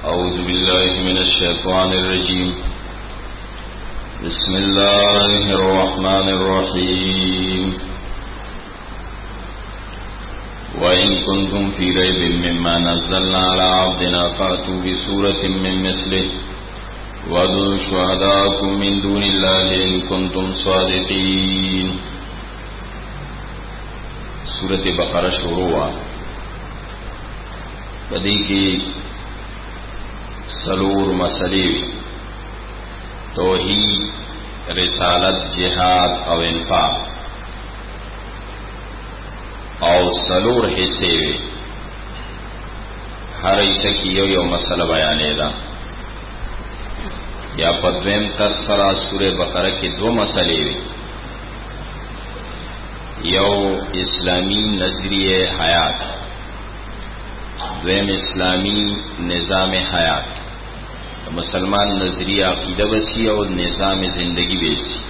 أعوذ بالله من الشيطان الرجيم بسم الله الرحمن الرحيم وإن كنتم في ريب مما نزلنا على عبدنا فأتوا بسورة من مثله وادعوا شهداءكم من دون الله إن كنتم صادقين. سورة بقرة شروع بدی کی سلور مسئلے توحید، رسالت، جہاد او انفاق او سلور حصے ہر حصے کی یو مسئلہ بیانے دا یا پدویم ترسرا سورہ بقرہ کے دو مسئلے یو اسلامی نظریہ حیات، دویم اسلامی نظام حیات، مسلمان نظریہ عقیدہ بسی اور نظام زندگی بیسی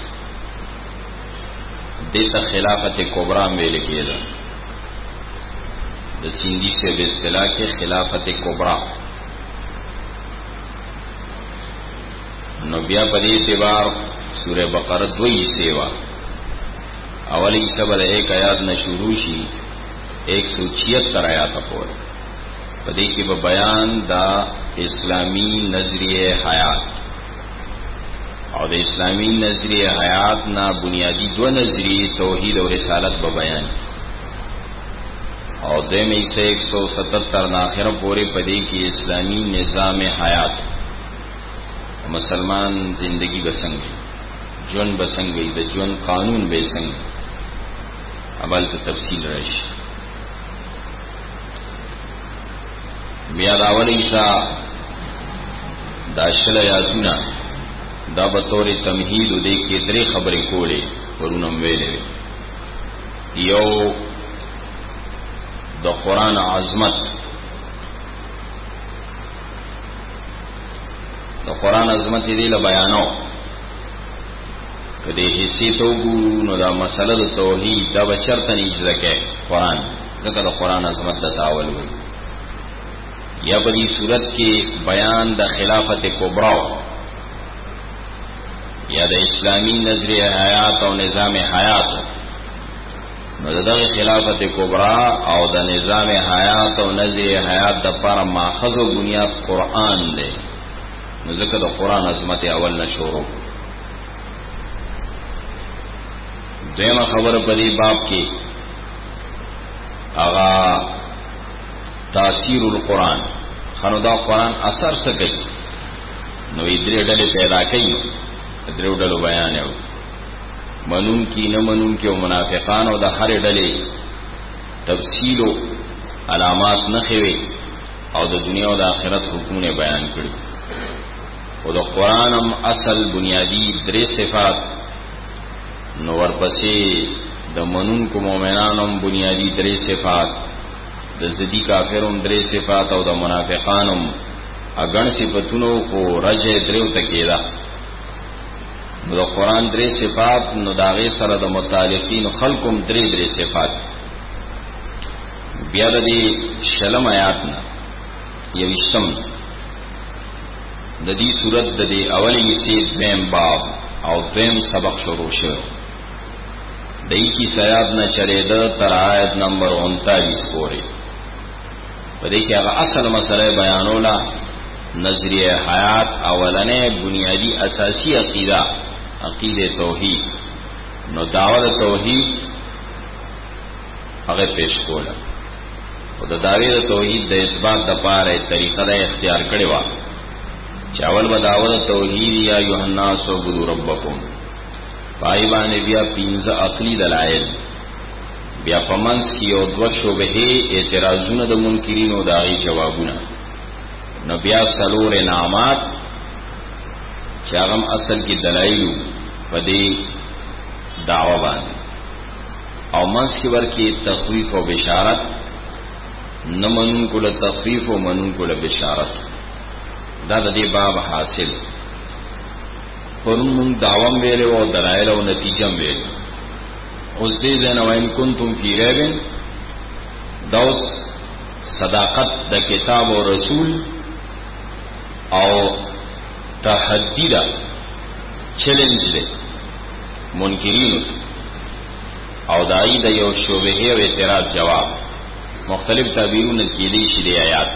دیتا خلافت کبرا میں لکھے دا سندھی سے باصطلاح کے خلافت کبرا. نبیا پدی اعتبار سورہ بقرہ دوئی سیوا اولی سبل ایک آیات نشورو شی 176 آیات پور پدی کی بیان دا اسلامی نظریہ حیات اور اسلامی نظریہ حیات نا بنیادی دو نظریے توحید اور رسالت بیان اور دیم 177 ناخر پورے پدی کی اسلامی نظام حیات مسلمان زندگی بسنگ جون بسنگی دا جون قانون بسنگ ابل تو تفصیل رش بیا داول عیسیٰ داشل یادونا دا بطور تمہید دے کے درے خبریں کولے ورونم ویلے یو دا قرآن عظمت، دا قرآن عظمت دی لبیانو کدے حصے تو گورو نو دا مسئلہ دا توحید دا بچرتا نیچ دکے قرآن دکا دا قرآن عظمت دا تاول ہوئی یا بدی صورت کے بیان دا خلافت کبراو یا دا اسلامی نظریہ حیات او نظام حیات نو دا خلافت کبرا او دا نظام حیات او نظریہ حیات دا پارا ماخذ و بنیاد قرآن دے نو ذکر دا قرآن عظمت اول نشورو. دویمہ خبر پدی باب کی آغا تاثیر القرآن خانو دا قرآن اثر سکی نو ادری ڈلے پیدا کئی ادری ڈلو بیانے ہو منون کی نمنون کی و منافقان و دا ہر ڈلے تفصیل و علامات نخوے او دا دنیا و دا آخرت حکمون بیان کری و دا قرآنم اصل بنیادی درے صفات نو ورپسے دا منون کو مومنانم بنیادی درے صفات د زدی کافرون درې صفات او د منافقانم اګن صفاتونو کو رجع دریو تکیدا نو د قران درې صفات نو داغه سره د متعلقین خلقم درې صفات بیا د شلم آیات نا یوشتم د دې صورت د اولی حصے دویم باب او دویم سبق شروع شو دای کی سیاد نہ چلے د تر آیت نمبر 39 پورے پدې کې هغه اصل مسله بیانولا نظریه حیات اولنې بنیادی اساسی عقیده توحید نو داوود توحید هغه پیش کوله او د داوود توحید د اثبات د پاره طریقه د اختیار کړي وا چې اول به داوود توحید یا یوحنا سو ګورو ربکم پای باندې بیا 15 عقلی دلایل بیا پمنس کی او دو شبهه اعتراضونه د منکرین او داغي جوابونه نو بیا سلور انعامات چې هغه اصل کې دلایل په دې دعوا باندې او منس کی ورکی تخویف او بشارت نمنون کو له تخویف او منون کو له بشارت دا د دې باب حاصل پرون دعوام ویلو او دلایل او نتیجه ویلو اوس دې نه وین کنتم فی ریب دوس صداقت د کتاب او رسول او تحدی دا چیلنج دے منکرینو او دائی دا یو شبهه و اعتراض جواب مختلف تعبیرون کیدی شی دی آیات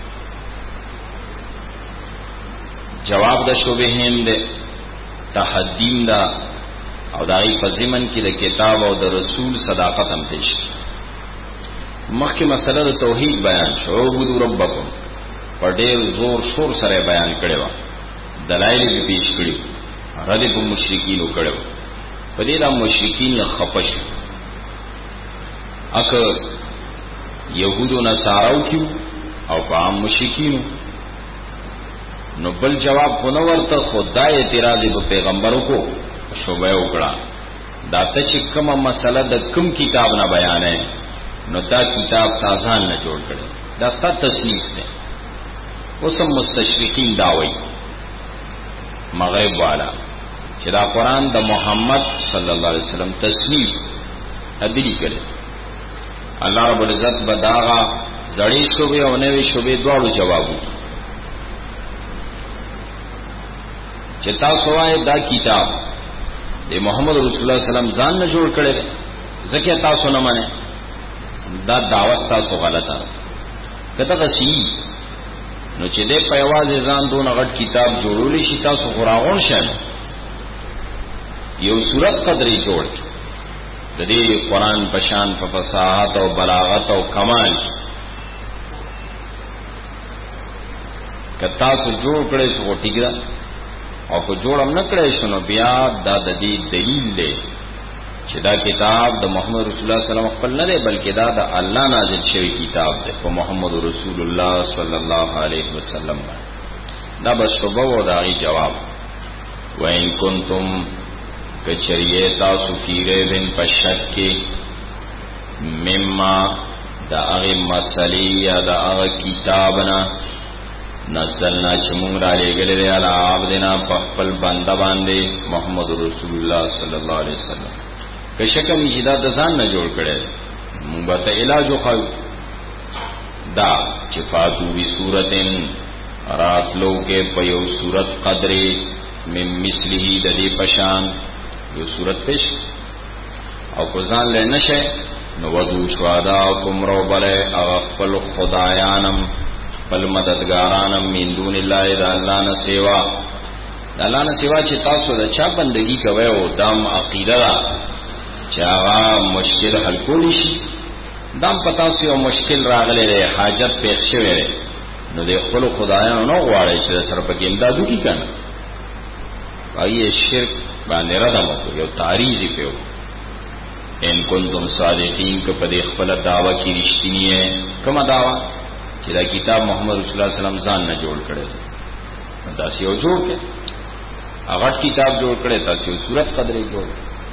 جواب دا شبهین دے تحدیم دا او دائی پزمن کی دا کتاب او دا رسول صداقت هم پیش مخی مسئلہ دا توحید بیان شو عبدو ربکم پر دیر زور شور سر بیان کڑیوا دلائل بھی پیش کڑیو رد پا مشرکینو کڑیو پا دیدا مشرکین خپش اکا یہودو نصاراو کیو او پا عام مشرکینو نو بل جواب پنورتا خود دا اعتراضی پا پیغمبرو کو شبہ اکڑا دا تا چی کم مسئلہ دا کم کتاب نہ بیان ہے نو دا کتاب تازان نہ جوڑ کرے دا ستا تصنیف سے وہ سب مستشرقین داوئی مغرب والا چی دا قرآن دا محمد صلی اللہ علیہ وسلم تصنیف ادری کرے اللہ رب العزت بداغا زڑی شبے او نوی شبے دوارو جوابو چی تاسو آئے دا کتاب دے محمد رسول اللہ علیہ وسلم ځان نه جوړ کړي ځکه تاسو نه منئ دا دعوت تاسو غلطه کته غسی نو چې دې په یوازې ځان دون غټ کتاب جوړولې شي تاسو غراغون شئ یو صورت قدرې جوړ د دې قرآن پشان په فصاحت او بلاغت او کمال کتا تو جوړ کړي سو ټیک ده او کو جوړم نه کړی شنو بیا دا د دې دلیل دی چې دا کتاب د محمد رسول الله صلی الله علیه وسلم خپل نه دی بلکې دا د الله نازل شوی کتاب دی په محمد رسول الله صلی الله علیه وسلم دا بس شوبه و دا غي جواب وَإِن كُنتُمْ کچریه تاسو فیره بن پشک کې مما دا هغه مسلې یا دا هغه کتابنا نزلنا چمون را لګلې دی علی عبدنا پخپل بنده باندې محمد رسول الله صلی الله علیه وسلم که شکم ایجاد د ځان نه جوړ کړي مونږ ته علاج وخو دا چې فاتو وی صورتن راتلو کې په یو صورت قدرې مم مثله د دې پشان یو صورت پېښ او کو ځان له نشه نو ودو شوادا کوم رو بل خپل خدایانم بل مددگارانم من دون الله دا الله نه سیوا دا الله نه سیوا چې تاسو د چا بندگی کوي او دام عقیده دا چې هغه مشکل حل کولی شي دام پتا سی او مشکل راغلی دی حاجت پېښ شوی نو د خپل خدایانو نو غواړي چې سره پکې امدادو کی کنه وایي شرک باندې ردم یو تعریضی پیو ان کنتم صادقین که په دې خپل دعوه کې رښتینی ہے کومه دعوه چې دا کتاب محمد رسول الله صلی الله علیه وسلم ځان نه جوړ کړي دا سی یو جوړ کې هغه کتاب جوړ کړي تاسو یو صورت قدرې جوړ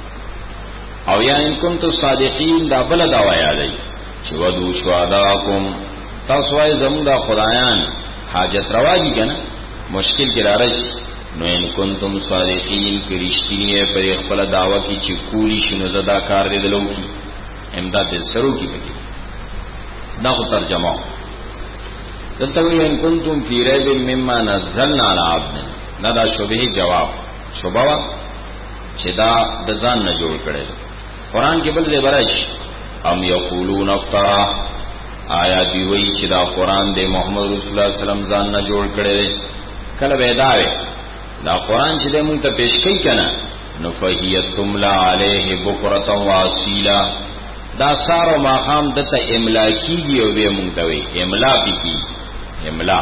او یا ان کنتم صادقین دا بل دعوا یادای چې ودو شهداکم تاسو یې زموږ خدایان حاجت روا دي کنه مشکل کې راځي نو ان کنتم صادقین کې رښتینی پر خپل دعوا کې چې کولی شنو زدا کار دې دلو کی امداد دې سرو کی پکې دا خو ترجمه دلته ان کنتم فی ریب مما نزلنا علی عبدنا دا شبهه جواب شوبه چې دا د ځان نه جوړ کړي قران کې بل ځای برش ام یقولون افترا آیا دی وی چې دا قران د محمد رسول الله صلی الله علیه وسلم ځان نه جوړ کړي کله وېداوي دا قران چې موږ ته پیش کوي کنه نو فهیتم لا علیه بکرة واصیلا دا سارو ماقام دته املا کیږي او به موږ ته وی املا پکې املا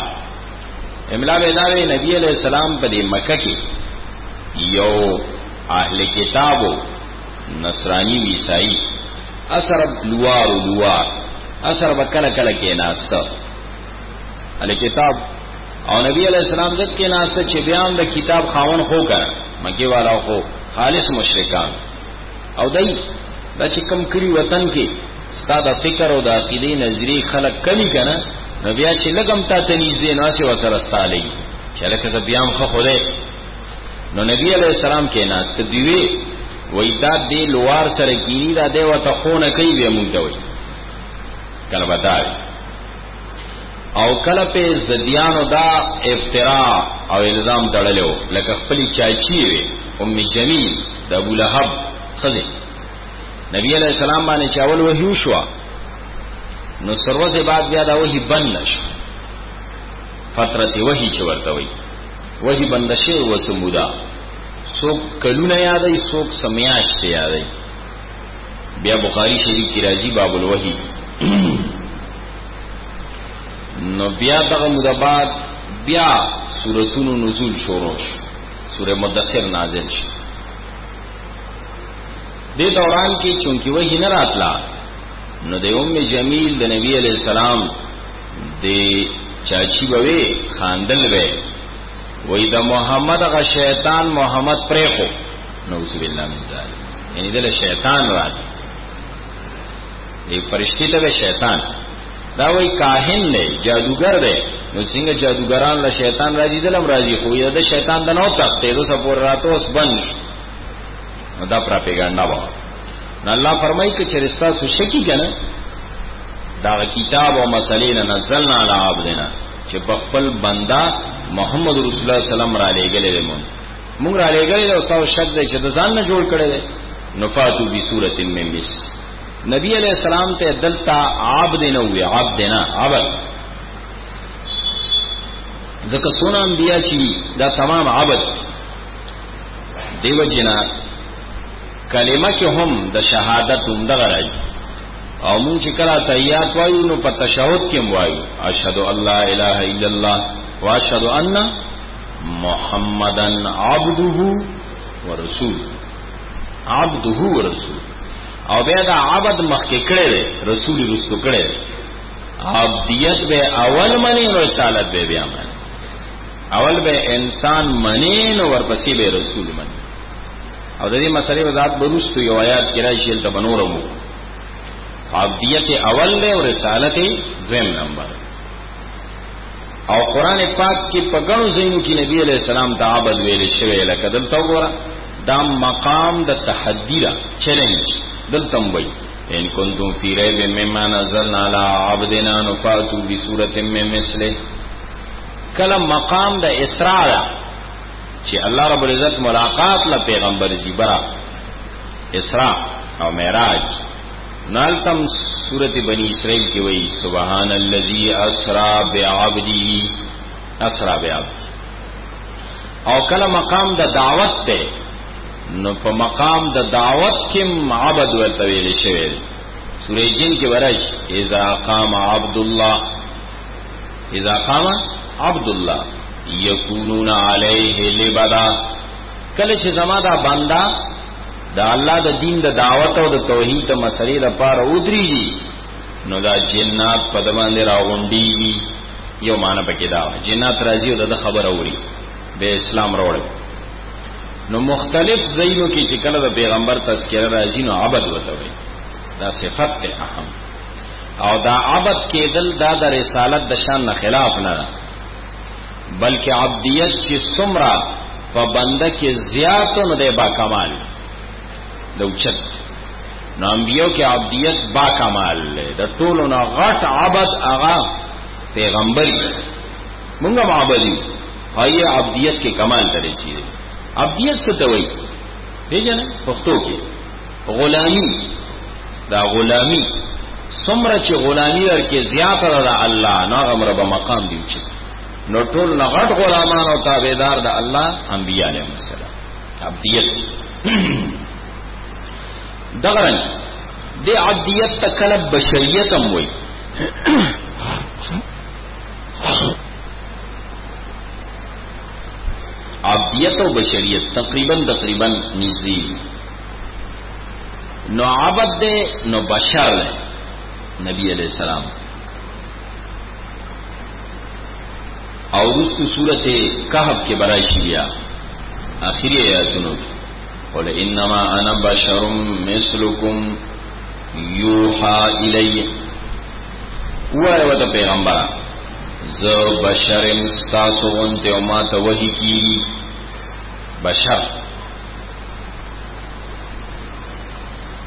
وېداوي نبی علیہ السلام په مکه کې یو اهل کتابو نصرانی عیسائی اثر لوار اثر بکل کله کې ناسته اهل کتاب او نبی علیہ السلام ذات کې ناسته چې بیان د کتاب خاون خو کړ مکه والا خو خالص مشرکان او دای دا چې کم کړی وطن کې ستاده فکر او د عقیده نظری خلق کلی کنه نبی چې لګم تا تنیزې ناسه وسره ستالي چې لکه بیان خو خوده نو نبی علیہ السلام کې ناسته دیوی وای دا دې لوار سره کینی دا دی وته خونه کوي به مونږ دوی کله بدای او کله په زديانو دا افتراء او الزام تړلو لکه خپل چاچی وي ام جمیل د ابو لهب خزه نبی علیہ السلام باندې چاول وحی شو نو سروته بعد بیا دا وحی بند نشو فترت وحی چې ورته وي وحی بند شي وسمودا څوک کلونه یادای څوک سمیاش ته یادای بیا بخاری شریف کی راځي باب الوحی نو بیا دغه مدبات بیا سورتونو نزول شروع شو سوره مدثر نازل شو دې دوران کې چونکی وحی نه راتلا نو د ام جمیل د نبی علیہ السلام د چاچی بوي خاندل وې وې د محمد غ شیطان محمد پرېخو نعوذ بالله من ذلک یعنی د شیطان راځي د فرشتي ته شیطان دا وای کاهن دی جادوګر دی نو څنګه جادوګران له شیطان راځي دلم راځي خو یا د شیطان د نو تخته دو سپور راتو اوس بند نو دا پروپاګاندا و نو الله فرمایي چې چرستا سو شکی کنه دا کتاب او مسلې نه نزلنا علی عبدنا چې په خپل بندا محمد رسول الله صلی الله علیه وسلم را لېګلې مونږ را لېګلې او تاسو شک دی چې د ځان نه جوړ کړي دي نفاتو بصورت من مس نبی علیہ السلام ته دلتا عبد نه وي عبد نه عبد ځکه سونه انبیا چې دا تمام عبد دیو جنا کلمه کې هم د شهادت هم دغه راځي او مونږ چې کله تحیات وایو نو په تشهود کې وایو اشهد الله اله الا الله واشهد ان محمدن عبده ورسول عبده ورسول او بیا دا عبد مخکې کړي رسول رسول کړي عبدیت به اول منی او رسالت به بیا منی اول به انسان منی نو ورپسې به رسول منی او د دې مسلې وضاحت بروستو یو آیات کې راشي ته بنورمو عبدیت اول له او رسالت دویم نمبر او قران پاک کې په ګڼو ځایونو کې نبی علیہ السلام ته عبد ویل شوی لکه دلته وګوره دا مقام د تحدي را چیلنج دلتم وی ان کنتم فی ریب مما نزلنا علی عبدنا نفاتوا بسورۃ من مثله کله مقام د اسراء چې الله رب العزت ملاقات له پیغمبر جی برا اسراء او معراج نالتم سورۃ بنی اسرائیل کې وی سبحان الذی اسرا بعبده اسرا بعبده او کله مقام د دعوت ته نو په مقام د دعوت کې معبد ورته ویل شوی سورې جن کې ورش اذا قام عبد الله اذا قام عبد الله یکونون علیه لبدا کله چې زما دا بندا د الله د دین د دعوت او د توحید د مسلې لپاره ودرېږي نو دا جنات په باندې راغونډيږي یو معنی پکې دا جنات راځي او د خبر اوري به اسلام راوړي نو مختلف زینو کې چې کله د پیغمبر تذکرہ راځي نو عبد وته وي دا صفت ته اهم او دا عبد کېدل دا د رسالت د شان نه خلاف نه بلکې عبدیت چې څومره په بنده کې زیات نه دی با کمال دوچت نو انبیو کې عبدیت با کمال د ټولو نه غټ عبد هغه پیغمبر مونږه عبادی هاي عبدیت کې کمال درې شي عبدیت څه ته وایي پیژنه پښتو کې غلامی دا غلامی څومره چې غلامی ورکه زیات را الله نو امر به مقام دی چې نو ټول نغټ غلامان او تابعدار د الله انبیاء علیهم السلام عبدیت دغرن دی عبدیت تکلب بشریت هم وایي عبدیت او بشریت تقریبا نږدې نو عبد دے نو بشر دے نبی علیہ السلام اور اس کی صورت کہف کے برائشی بیا آخری آیاتونو کی قل انما انا بشر مثلکم یوحا الی وای وته پیغمبر زه بشر مستاسو غنته او ما ته وحی کی بشر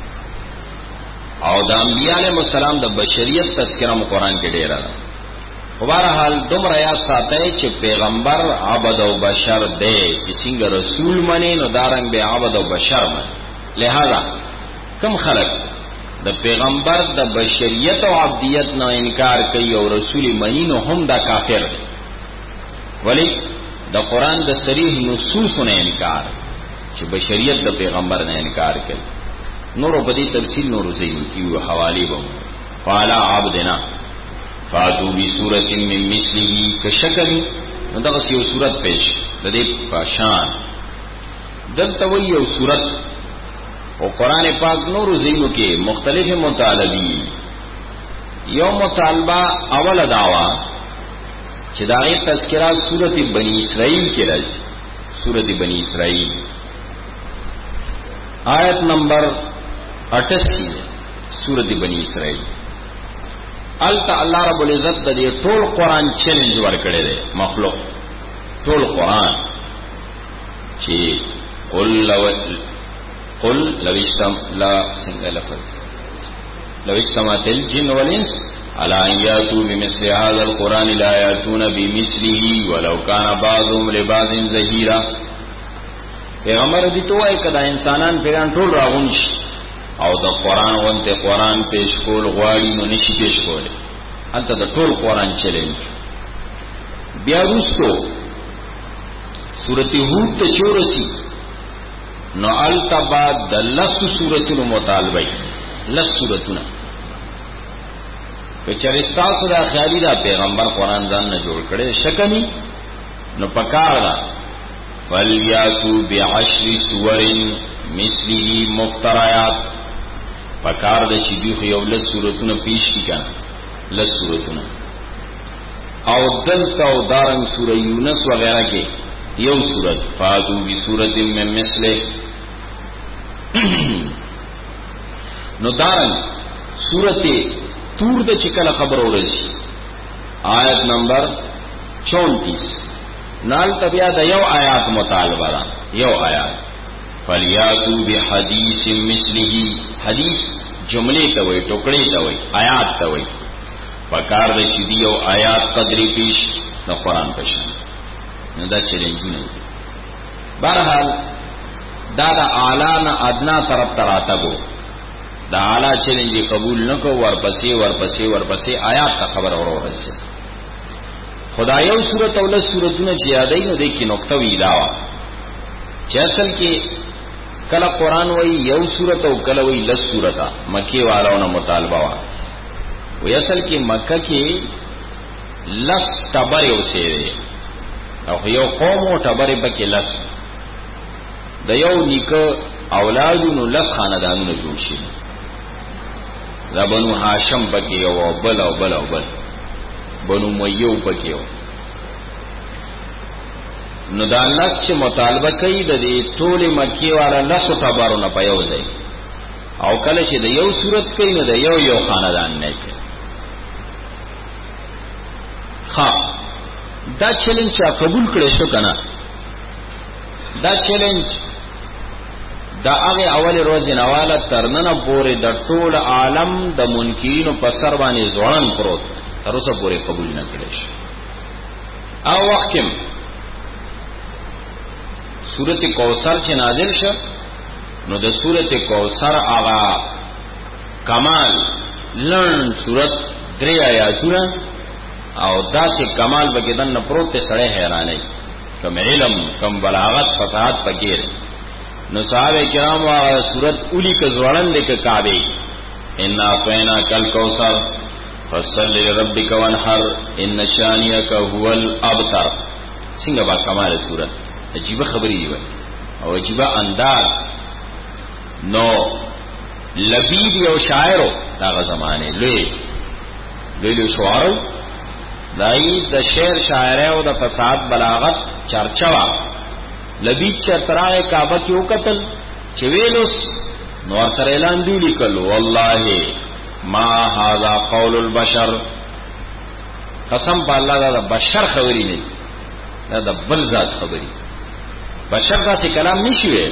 او د انبیاء علیهم السلام د بشریت تذکرہ قرآن کې ډیر ده بہرحال دومره یا ساتي چې پیغمبر عبد او بشر دی چې څنګه رسول منی نو دارنګ به عبد او بشر منی. لہذا کم خلق د پیغمبر د بشریت او عبدیت نه انکار کوي او رسول منی نو هم دا کافر دی. ولی د قران د صریح نصوص نه انکار چې بشریت د پیغمبر نه انکار کوي. نور په دې تفصیل نور زین کیو حوالی وو. قال عبدنا فاتو بی صورت من مثله کشکلی نو دغه یو صورت پیش د دې پاشان دلته وی یو صورت او قران پاک نور زینو کې مختلف مطالبی یو مطالبه اول دعوا چې داغه تذکرہ سورۃ بنی اسرائیل کې راځي. سورۃ بنی اسرائیل آیت نمبر 88 سورۃ بنی اسرائیل. التا اللہ رب العزت د دې ټول قران چیلنج ورکړی دی مخلوق ټول قران چې قل لو استمعت الجن والانس على ان ياتوا بمثل هذا القران لا ياتون بمثله ولو كان بعضهم لبعض ظهيرا. پیغمبر دې توای کدا انسانان پیران ټول راغون شي او د قران وانته قران پیش کول غواړي نو نشي پیش کوله. انته د ټول قران چیلنج. بیا وروسته سورته هود ته چورسی نو التبا د لس سورته مطالبه لس سورته که چرستا سره خیالي دا پیغمبر قران ځان نه جوړ کړي شکنی نو پکار دا فلیاتو بعشر سور مثله مفتریات پکار د چې دوی یو لس سورتونه پیش کی کنه لس سورتونه او دلته او دارنګ سوره یونس وغیرہ کې یو سورت فاتو بی سورت من مثله نو دارنګ سورته تور د چکل خبر ورسی آیت نمبر 34 نال تبیا د یو آیات مطالبه ده یو آیات فلیاتو بحدیث مثله حدیث جملے ته وای ټوکړې ته وای آیات ته وای پکار د چې دی یو آیات قدرې پیش د قران پېښه نو دا چیلنجونه. بهرحال دا د اعلی نه ادنا طرف تراتبو دا اعلی چیلنج قبول نکو ورپسې آیات ته خبر اورورسه. خدایو سورۃ اول سورۃونه چې یادای نو د کې نقطه وی داوا چې اصل کې کله قران وای یو سورۃ او کله وای لس سورۃ مکی والوں مطالبه وا وی اصل کې مکه کې لس تبر یو سره او یو قوم او تبر پکې لس د یو نیکه اولادونو لس خاندانونو جوړ شي. دا بنو هاشم پکې او بل بنو میو پکې نو دا لس چې مطالبه کوي د دې ټول مکی والا لس تبرونه په یو ځای او کله چې د یو صورت کوي نو د یو خاندان نه کوي. ها دا چیلنج قبول کړی شو کنه. دا چیلنج دا هغه اول ورځ نواله ترننه پورې د ټول عالم د منکرینو په سر باندې ځوړن پروت تر اوسه پورې قبول نه کړی شو. او وخت سورت کوثر چې نازل شو نو د سورت کوثر آغا کمال لړن سورت 3 آیاتونه او داسې کمال بګدن نه پروت سړی حیرانای کم علم کم بلاغت فصاحت پکې نو صحابه کرام وا سورت اولی ک زوړن د کعبه ان اعطینا کل کوثر فصل لربک وانحر ان شانئک هو الابتر. څنګه با کمال سورت عجیب خبری دی او عجیب انداز. نو لبید یو شاعرو داغه زمانه لوی شعارو دای د شعر شاعره او د فساد بلاغت چرچوا. لبید چرترای کعبه کې وکتل چې ویلوس نور سره اعلان دی لیکلو والله ما هذا قول البشر قسم په الله دا بشر خبري نه دا بل ذات خبري بشر دا څه کلام نشي ویل.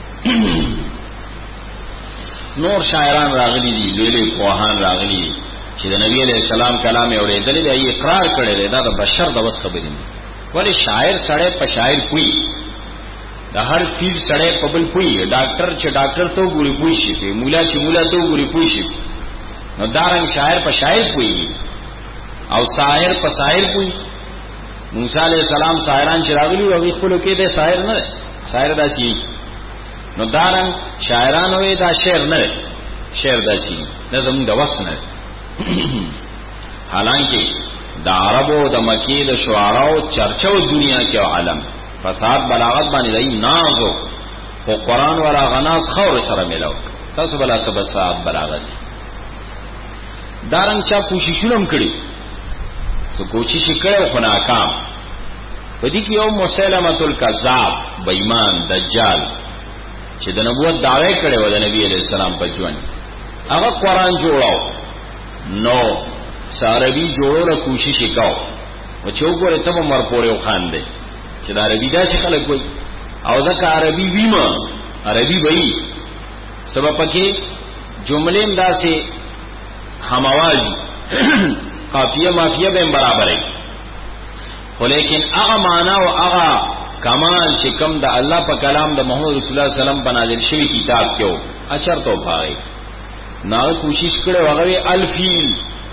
نور شاعران راغلي دي لوی پوهان راغلي چې د نبی علیہ السلام کلام اورېدل دی اقرار کړی دی دا د بشر د وس خبرې نه ولی شاعر سړی په شاعر پوي د هر فیل سړی په بل پوي ډاکټر چې ډاکټر ته ګوري پوي شي مولا چې مولا ته ګوري پوي شي نو دارنګ شاعر په شاعر پوي او ساحر په ساحر پوي موسی علیہ السلام ساحران چې راغلي او خپل کې د ساحر نه ساحر داسي نو دارنګ شاعرانو دا شعر نه شعر داسي نظم د وس نه حالانکه د عربو د مکی د شعراو چرچو دنیا کې عالم فساد بلاغت باندې دی نازو او قران ولا غناس خور سره ملو تاسو بلا سبب فساد بلاغت دارنګ چا کوششونه کړی سو کوشش کړو خو ناکام پدې کې یو مسلمه الکذاب بېمان دجال چې د نبوت دعوی کړي و د نبی علیہ السلام په ژوند هغه قران جوړاو نو ساربي جوړو کوشش وکاو او چې وګوره ته مر پورې خان دی چې دا عربي دا چې خلک وای او دا عربي ویما عربي وای سبب پکې جملې انداسه هموالي قافیه مافیه به برابرې ولیکن هغه معنا او هغه کمال چې کوم د الله په کلام د محمد رسول الله صلی الله علیه وسلم بنازل شوی کتاب کې اچر تو پای نه کوشش کړو هغه الفیل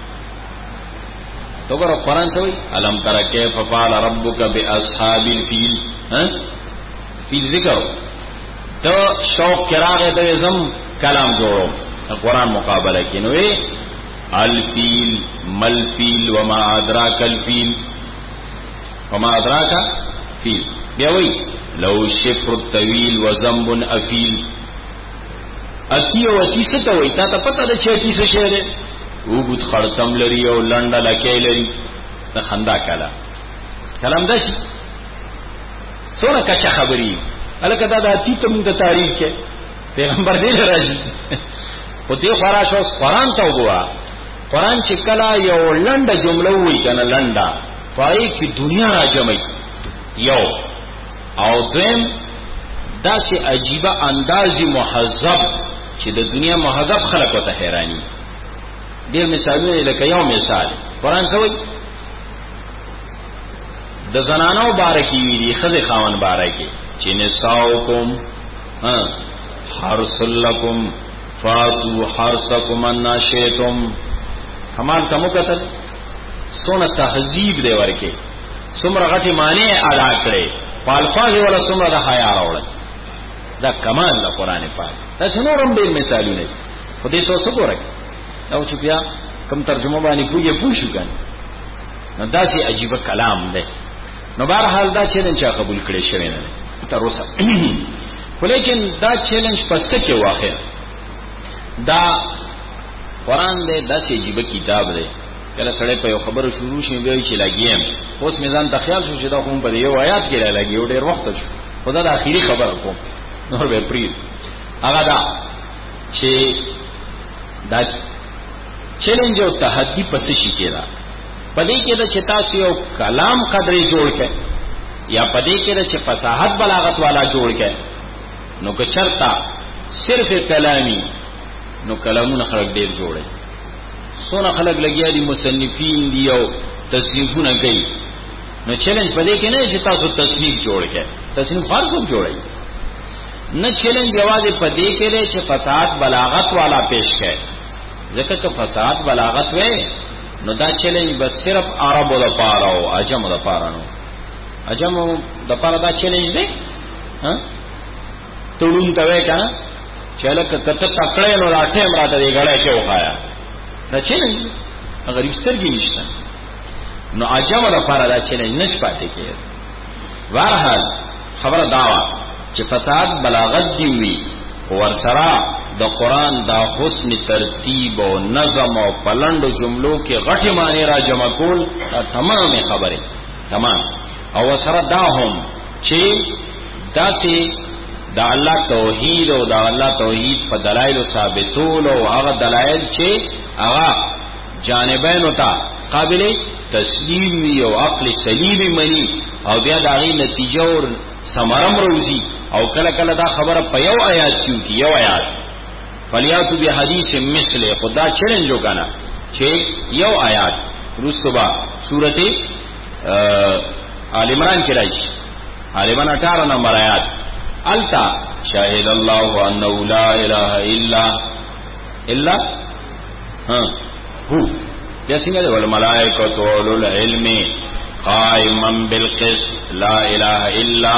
تو ګور قرآن سوی الم تر کیف فعل ربک باصحاب الفیل ها فیل ذکر تو شوق کراغه د زم کلام جوړو قرآن مقابله کې نوې الفیل ملفیل وما ادراک الفیل وما ادراک فیل بیاوی لو شفر الطویل وذنب افیل اتی او اتی ستوي تا ته پته ده چې اتی څه شی ده وګت خړتم لري او لنډه لکې لري د خندا کلام دشي سونه کچا خبري الکه دا د اتی ته موږ تعریف کې پیغمبر دې راځي او دې خراش اوس قرآن ته وګوا قرآن چې کلا یو لنډه جمله وایي کنه لنډه پای کې دنیا راځمي یو او دیم داسې عجیبه اندازي محذب چې د دنیا محذب خلق وته حیرانی ډیر مثالونه لکه یو مثال قرآن سوی د زنانو بارکی وی دي خزه خاون بارکی چې نساؤکم حرث لکم فاتو حرثکم ان شئتم کمال کمو قتل سونه تهذیب دی ورکه سمره غټي معنی ادا کړي پالفاظ ولا سمره د حیا راوړل دا کمال د قران پاک تاسو نورم ډیر مثالونه خو دې تاسو ګورئ او چې بیا کوم ترجمه باندې پوښو کنه نو دا چې عجیب کلام دی نو بهرحال دا چیلنج قبول کړي شوی نه تر اوسه ولیکن دا چیلنج پس کې واقع دا قران دې داسې عجیب کتاب دی کله سړی په یو خبره شروع شي بیا چې لګیم اوس میزان ته خیال شو چې دا کوم په یو آیات کې لګي او ډیر وخت شو خدا د اخیری خبره کوم نور به پری هغه دا چې دا چیلنج او تحدي پس شي کېدا پدې کې دا چې تاسو یو کلام قدرې جوړ کړئ یا پدې کې دا چې فصاحت بلاغت والا جوړ کړئ نو که چرتا صرف کلامی نو کلامونه خلق ډیر جوړي سونه خلق لګیا دي مصنفین دی او تصنیفونه کوي نو چیلنج پدې کې نه چې تاسو تصنیف جوړ کړئ تصنیف فارغ جوړي نه چیلنج جواز پدې کې دی چې فصاحت بلاغت والا پیش کړي ځکه که فصاحت بلاغت وې نو دا چیلنج بس صرف عربو د پاره او عجمو د پاره نو عجمو د پاره دا چیلنج دی ها تړون ته وې کنه چاله کته تکړه نو راټه مراته دی غړې کې وخایا دا چیلنج غریب سترګې نشته نو عجمو د پاره دا چیلنج نش پاتې کېږي بهرحال خبره داوا چې فساد بلاغت دی وی ورسره د قران دا حسن ترتیب او نظم او پلند جملو کې غټي معنی را جمع کول تمام خبره تمام او سره دا هم چې داسې د الله توحید او د الله توحید په دلایل ثابتول او هغه دلایل چې هغه جانبین وتا قابل تسلیم او عقل سلیم منی او بیا د هغه نتیجه او ثمرم روزي او کله کله دا خبره په یو آیات کې یو آیات فلیاتو بی حدیث مثل خدا چیلنج وکانا چې یو آیات رسوبا سورت آل عمران کی رائش آل عمران 18 نمبر آیات التا شاہد اللہ انہو لا الہ الا ہو جیسی میں والملائکۃ اولو العلم قائما بالقسط لا الہ الا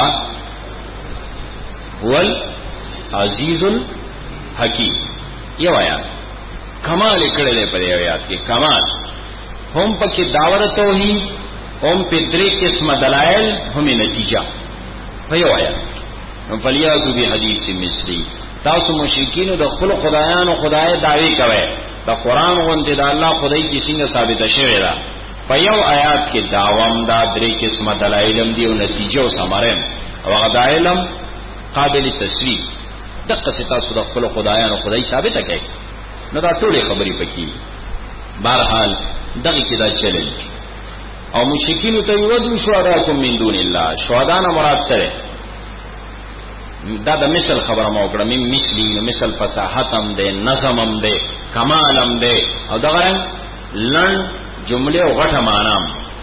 هو العزیز الحکیم. یو آیات کمال کړه دې په آیات کې کمال هم پکې داور توحید هم په درې قسمه دلایل هم نتیجه په یو آیات. نو فلیاتو به حدیث مثلی تاسو مشرکین د خپل خدایانو خدای دعوی کوي د قران غونډه د الله خدای کی څنګه ثابت شوی را په یو آیات کې داوام دا درې قسمه دلایل هم دی او نتیجه او ثمره او غدایلم قابل تصدیق دغه تاسو د خپل خدایانو خدای ثابت کړئ نو دا ټول خبرې پکې. بهرحال دغه کې دا چیلنج او مشرکین ته ودو شهداکم من دون الله شهدا نه مراد سره دا د مثل خبره مو کړم من مثلی مثل فصاحتم ده نظمم ده کمالم ده او دغه لن جمله او غټه معنی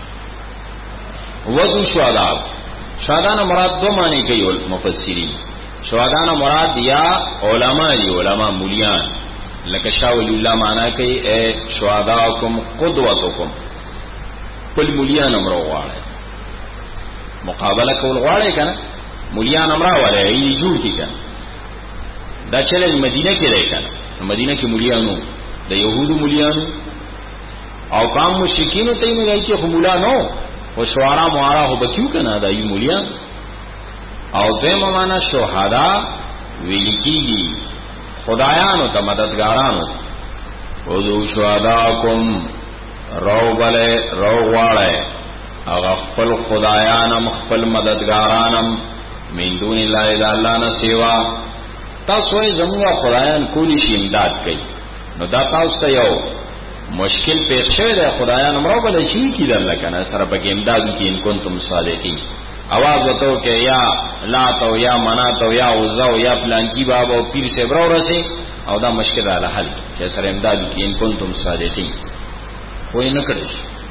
ودو شهدا نه مراد دو معنی کوي مفسرین. شهدا نه مراد یا علما دی علما مولیان لکه شاه ولی الله معنا کوي اے شهداکم قدوتکم کل مولیان امر غواړي مقابله کول غواړي کنه مولیان امر غواړي ای جوړ کی کنه دا چلل مدینه کې دی کنه مدینه کې مولیانو د يهودو مولیانو او قام مشرکین ته نه دی چې مولا نو او شوارا موارا هو بکیو کنه دا ای مولیان او دیمه معنا شهدا ویل کیږي خدایانو ته مددګارانو او ذو شهداکم رو بله رو غواړی هغه خپل خدایانم خپل مددګارانم من دون الله الا الله نه سیوا تاسو یې زموږ خدایان کولی شي امداد کوي نو دا تاسو ته یو مشکل پیښ شوی دی خدایان امر بل شي کیدل کنه سره په امداد کې ان کنتم صادقین आवाज وته کې یا لات او یا منات او یا عزا او یا پلانکی بابا او پیر سے برو رسي او دا مشکل را حل چې سره امداد کې ان کنتم صادقین کوئی نه کړی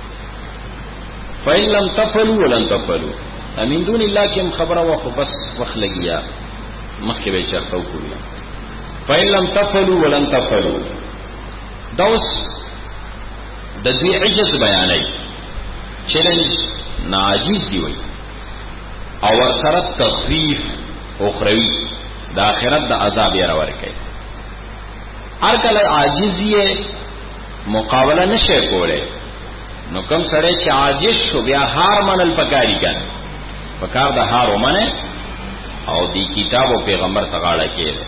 فإن لم تفعلوا ولن تفعلوا من دون الله کوم خبره واخو بس وخت لګیا مخکې به چرته وکړو. فإن لم تفعلوا ولن تفعلوا دوس د دې عجز بیانای چیلنج ناجیز دی وای او سره تخفیف اخروی د آخرت د عذاب یې راورکې هر کله عاجزیه مقابله نشه کوله نو کم سره چې عاجز شو بیا هار منل پکاري کنه پکار د هار ومنه او دی کتاب او پیغمبر تغاړه کړي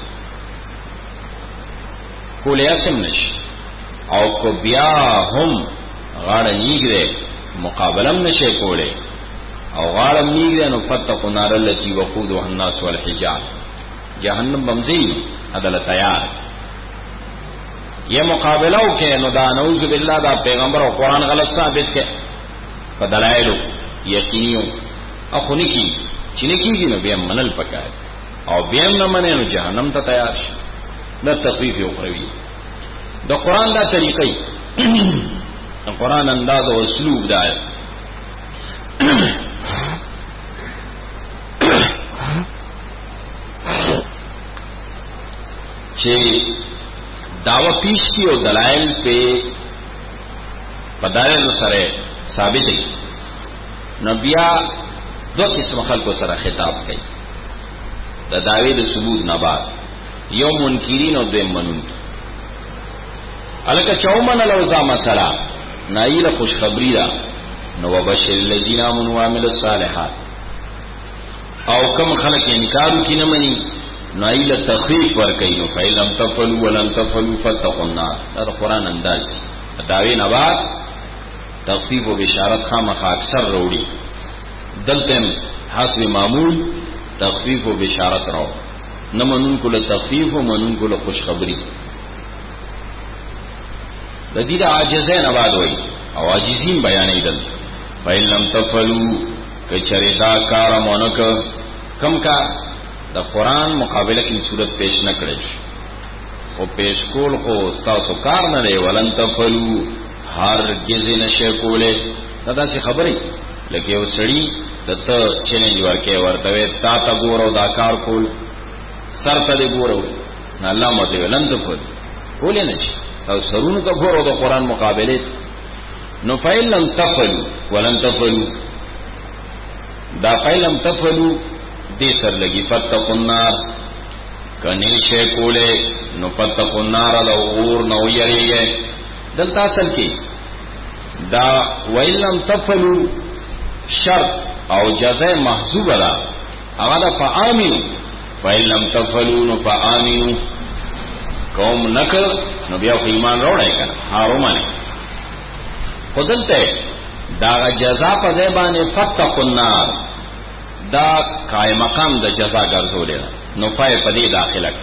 کوله اسم نش او کو بیا هم غاړه نیګره مقابله نشه کوله او غاړه نیګره نو فتقوا نار التي وقودها الناس والحجار جهنم بمزین عدالت تیار یہ مقابلہ کے نو دا نعوذ باللہ دا پیغمبر او قرآن غلط ثابت کے په دلایلو یقینیو اخونی کی چنکی کی نو بیا منل پکائے او بیا نہ منے نو جہنم ته تیار شي دا تخفیف اخروی دا قرآن دا طریقې دا قرآن انداز او اسلوب دا چې دعوی پیش کی او دلائل پہ پدائل سره ثابت ہے نبیا دو قسم خلق سره خطاب کئی دا دعوی دا ثبوت نبات یو منکرین او دویم منون کی الکه چومن الوزا مسئلہ نائیل خوشخبری دا نو بشر الذین آمنوا وعملوا الصالحات او کم خلق انکارو کی نمانی نائل تخفیف ورکی نو فیلم تفلو ولن تفلو فتقوا النار دا قرآن انداز دعوی نبات تخفیف و بشارت خامخ اکثر روڑی دلتم حسب معمول تخفیف و بشارت رو نمنون کو لتخفیف و منون کو لخوشخبری لدید عاجزین آباد ہوئی او عاجزین بیانی دل فیلم تفلو کچری دا کارمونک کم کا دا قرآن مقابلہ کی صورت پیش نکڑے او پیش کول خو استاسو کار نه دی ولن تفلو هرگز نشي کوله دا څه خبرې لکه یو سړی دته چیلنج ورکې ورته تا تا ګورو دا کار کول سر ته ګورو الله مته ولن ته کولې نه شي او سرونو ته ګورو د قران مقابله نو فیلم تفلوا ولن تفلوا دا فیلم تفلوا دې سر لګي فتقوا النار کني شي کوله نو فتقوا النار د اور نو یریږي دلته اصل کې دا ویلم تفلوا شرط او جزاء محذوبه ده هغه د فآمنو ویلم تفلوا نو فآمنو قوم نکر نو بیا په ایمان راوړی کنه هارومانه خدلته دا جزاء په ځای باندې فتقوا النار دا قائم مقام د جزاء ګرځولې نو فای په دې داخله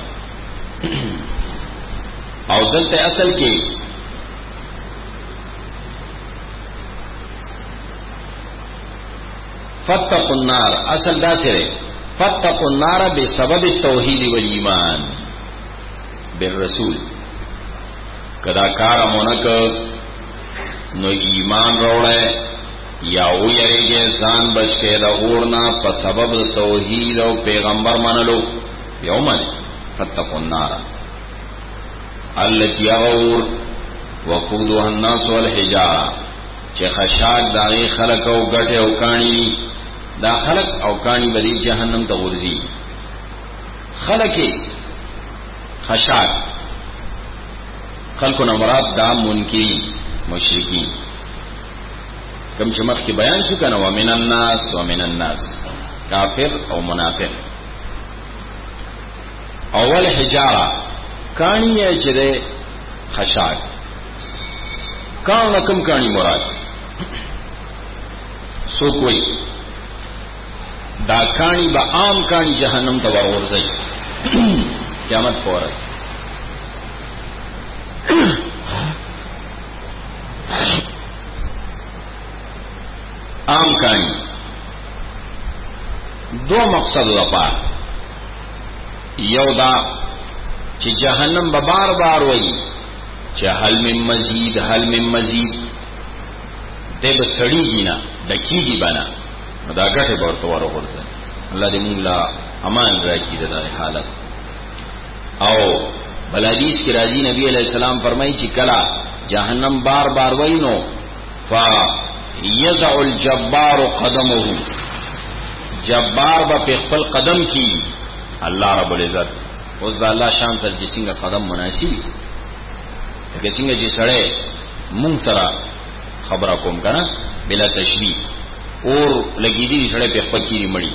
او دلته اصل کې فتقوا النار اصل دا سره فتقوا النار بسبب التوحید والایمان بالرسول کدا کار مونک نو ایمان روړی یا ویریږي ځان بچی د اورنا په سبب توحید او پیغمبر منلو یومن فتقوا النار التي اور وقودها الناس والحجاره چې خشاک داغي خلق او غټه او کانی دا خلق او کانی بدی جهنم ته ورځي خلقي خشاک خلقنا مراد دا منکری مشرکی کم چې مخکې بیان شو کنه ومن الناس کافر او منافق اول حجاره کانی یې چې خشاک کان کم کانی مراد سو کوئی دا کانی با عام کانی جہنم تا ورغورځي قیامت پورې عام کانی دو مقصد لپاره یو دا چې جهنم به بار بار وایي چې هل من مزید دې به سړیږي نه دکیږي بنا دا ګټه ورته ورغورځي الله دې موږ لا امان راکړي د حالت او بل حدیث کې راځي نبی علیہ السلام فرمایي چې کلا جهنم بار بار وینو فیضع الجبار قدمه جبار با په خپل قدم کی الله رب العزت اوس دا الله شان سره چې څنګه قدم مناسبي لکه څنګه چې سره مونږ سره خبره کوم کنه بلا تشبیه اور لګی دي سره په فقيري مړی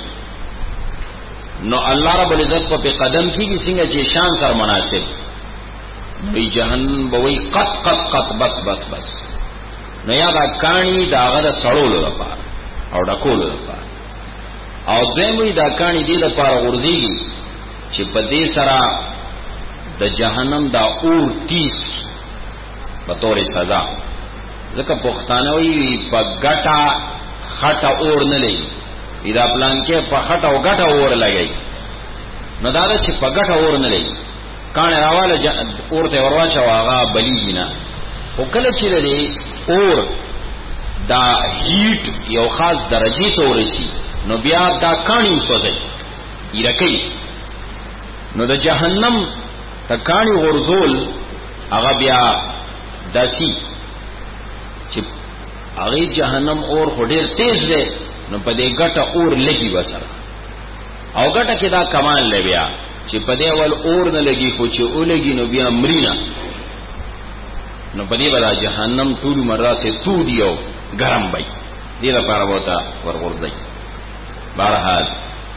نو الله رب العزت په قدم کې څنګه چې شان سره مناسب وی جهنم بوي قط قط قط بس بس بس نو یا دا کانی داغه د سړولو لپاره او ډکولو لپاره او دوی دا کانی دی لپاره ورځي چې په دې سره د جهنم دا اور 30 په تورې سزا ځکه پښتانه وی په ګټه خټه اور نه لګي دا پلان کې په خټه او ګټه اور لګي نو دا چې په ګټه اور نه لګي کانه راواله اور ته ورواچو هغه بلیږي نه او کله چې لري اور دا هیټ یو خاص درجه ته ورشي نو بیا دا کانی وسوځي یرکې نو د جهنم تکانی ورزول هغه بیا دسی چې هغه جهنم اور هډیر تیز دی نو په دې ګټه اور لګي وسره او ګټه کې دا کمال لوي چې په دې ول اور نه لګي خو چې اولګي نو بیا مرینا نو په دې ولا جهنم ټول مراسه تو دیو ګرم وي دې لپاره وتا ورغورځي بهرحال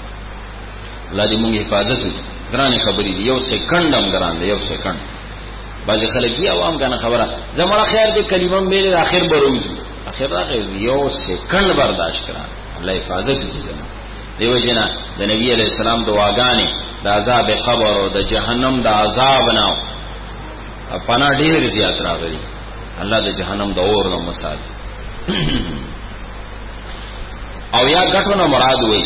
لادي موږ حفاظت ګرانه خبرې دی یو سکند هم ګران دی یو سکند بعض خلک یې عوام کنه خبره زموږ خیر دې کلمه مې اخر بروي اخر راغی یو سکند برداشت کړه الله حفاظت دې زموږ دیو جنا د نبی علیہ السلام دعاګانې د عذاب قبر او د جهنم د عذاب نه پنا ډیر زیات راغلي الله د جهنم د اور نو مثال او یا غټو نه مراد وای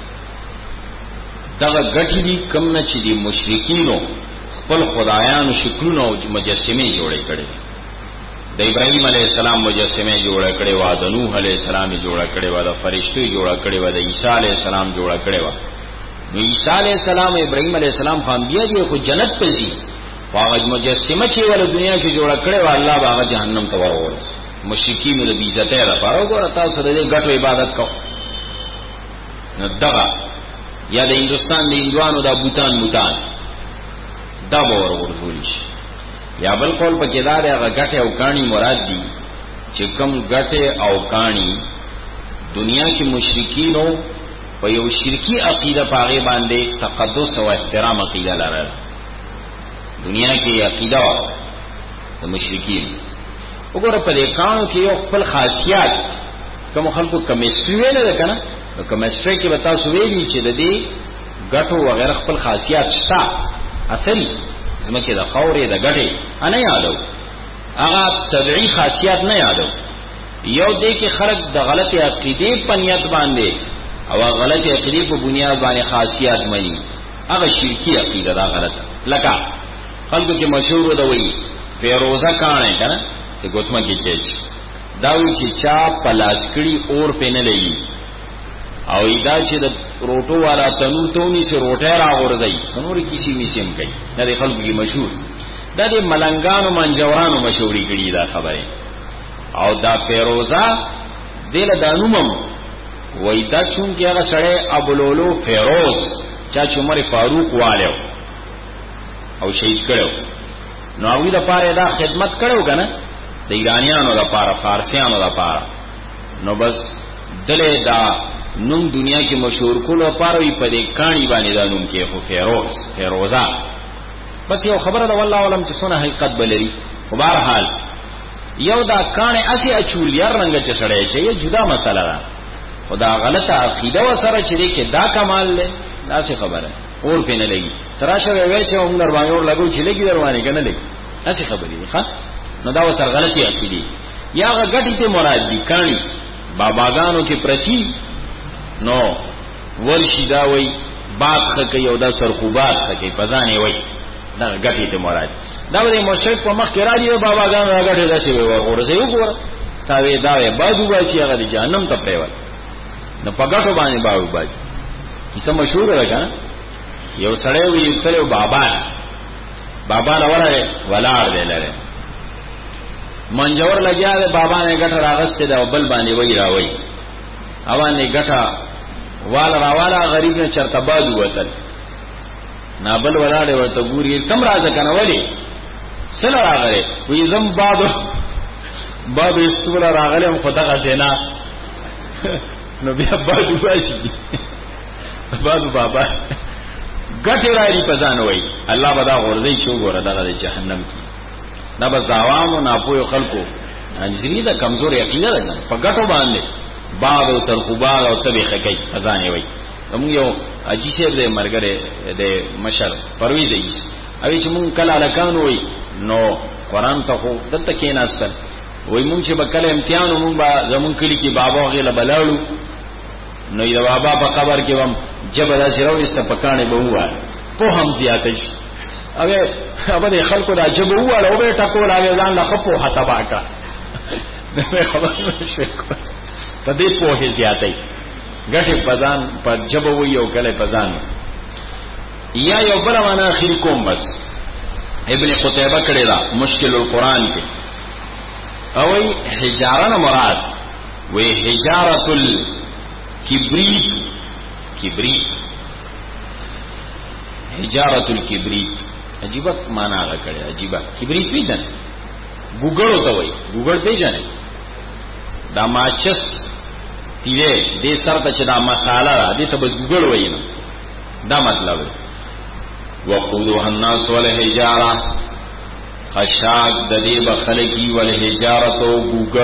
دغه غټی دي کم نه چې دي مشرکینو خپل خدایانو شکلونو او مجسمه جوړې کړي د ابراهیم علیه السلام مجسمه جوړه کړې و، د نوح علیه السلام جوړه کړې و، د فرشتو جوړه کړې و، د عیسی علیه السلام جوړه کړې و. نو عیسی علیه السلام ابراهیم علیه السلام خو انبیا دي، خو جنت ته ځي. هغه مجسمه چې ول دنیا کې جوړه کړې و الله هغه جهنم ته ورور. مشرکین له بیزته لپاره وګوره تاسو د دې ګټو عبادت کو. نو دغه یا د هندستان د هندوانو د بوتان دا ور ورغول شي. یا بل قول په کې دا هغه ګټه او کانی مراد دي چې کوم ګټه او کانی دنیا کې مشرکینو په یو شرکی عقیده پاغه باندې تقدس او احترام عقیده لرل. دنیا کې عقیده د مشرکین وګوره په دې کانو کې یو خپل خاصیت کوم خلکو کیمستري ویل ده کنه. نو کیمستري کې وتا سو ویلي چې د دې ګټو وغیرہ خپل خاصیت شته. اصل زمکه د خورې د ګټې نه یادو، هغه طبيعي خاصیت نه یادو. یو دې کې خلق د غلط عقیده په نیت باندې او غلط عقیده په بنیاد باندې خاصیت مني، هغه شرکی عقیده دا غلطه. لکه خلکو کې مشهور ده وایي فیروزه کانه کنه د ګوتما کې چي دا وی چې چا پلاسکړي اور پینه لګي او ایدا چې د روټو والا تنور تونی سے روټه را ورځي سنوري کسی میسیم کوي. دا د خلکو کې مشهور، دا د ملنګانو منجورانو مشهوري کړي دا خبره. او دا فیروزه دل دانومم وای دا چون کې هغه سره ابولولو فیروز چا چې عمر فاروق والو او شهید کړو، نو هغه د پاره دا خدمت کړو کنه د ایرانیانو لپاره، فارسیانو لپاره. نو بس دله دا نوم دنیا کې مشهور کولو لپاره وي په دې کانی باندې دا نوم کې خو فیروزه. بس یو خبره ده والله علم چې څونه حقیقت بلري. په بهر حال یو دا کانه اسی اچول یار رنګ چې سړی چې یو جدا مسله ده. خدا غلطه عقیده وسره چې دې کې دا کمال له داسې خبره اور په نه لګي تراشه وی چې موږ دروانه اور لګو چې لګي دروانه کنه لګي داسې خبرې دي. ښه نو دا وسره غلطي عقیده یا غټی ته مراد دي کانی باباګانو کې پرتی نو ورشي دا وای باغ خکې یو دا سرخوبات خکې پزانې وای دا غټی ته مراد. دا د مشرک په مخ کې را دي باباګانو غټه داسې ورغورځي وګوره تا وی دا وی بادو باشي هغه د جهنم ته پریوت. نو پګټو باندې باو باجی کیسه مشهور ده کنه. یو سړی وی یو بابا لوره ولاړ دی لره منجور لګیا دی، بابا نه ګټه راغسته دا بل باندې وای راوي اوانه ګټه والا غریب نه چرته باد وتل نابل ولاړ ورته ګوري کم راځه کنه ولی سره راغله وی زم باد استوره راغله خو دغه سینا نو بیا بادو باشي بادو بابا ګټه راځي پځان وای الله بدا ورځي چې وګوره دغه د جهنم کې دا بس عوامو ناپوه خلکو انځري دا کمزوري عقیده ده په ګټو باندې باد او سرخوبار او تبي خکې پځان وای. موږ یو اجیشه دې مرګره دې مشر پروي دی اوی چې موږ کله لکان وای نو قران ته خو دلته کې ناستل وای موږ چې بکله امتحان موږ با زمون کلی کې بابا غیله بلاړو نو یو بابا په قبر کې وم جبل شروع است پکانه به وای په هم زیاتې اوه د خلکو را جبو وای او به ټکول هغه ځان لا خپو حتبا کا نه خبر نشي په دې په هي زیاتې ګټه پزان په جبو وی او کله پزان یا یو بل معنا اخر کوم بس ابن قتيبه کړي دا مشکل القرآن کې او حجارن مراد وی حجارت الکبریت حجارت الکبریت عجیب معنا کړي عجیب کبریت پیژن ګوګل وته وای ګوګل پیژن دا ماچس تیره دې سره ته چې دا مساله را دي ته بس ګوګل وای نو دا مطلب وقودها الناس والحجاره خشاک د دې بخلکی والحجاره او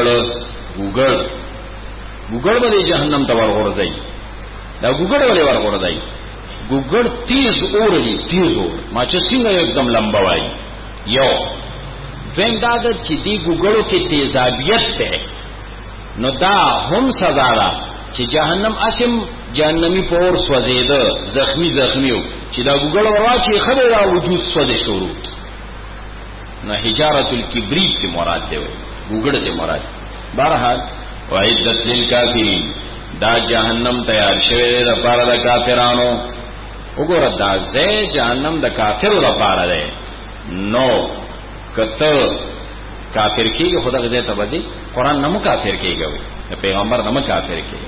ګوګل به جهنم ته ورغورځي. دا ګوګل ولې ورغورځي؟ ګوګل تیز اور دی تیز اور ما چې څنګه एकदम لمبا وای یو وین دا د چې دی ګوګلو کې تیزابیت ته نو دا هم سزا ده چې جهنم اسم جهنمی پور سوځیده زخمی چې دا ګوګل ورواچی خبره را وجود سوځي شروع. نو حجارت الکبریت مراد دی وګړه مراد. بهرحال وعدت للکافرین، دا جهنم تیار شوی د پاره د کافرانو. وګوره دا ځای جهنم د کافرو لپاره دی. نو کته کافر کیږي خدای دې ته وځي، قران نه کافر کیږي، پیغمبر نه کافر کیږي.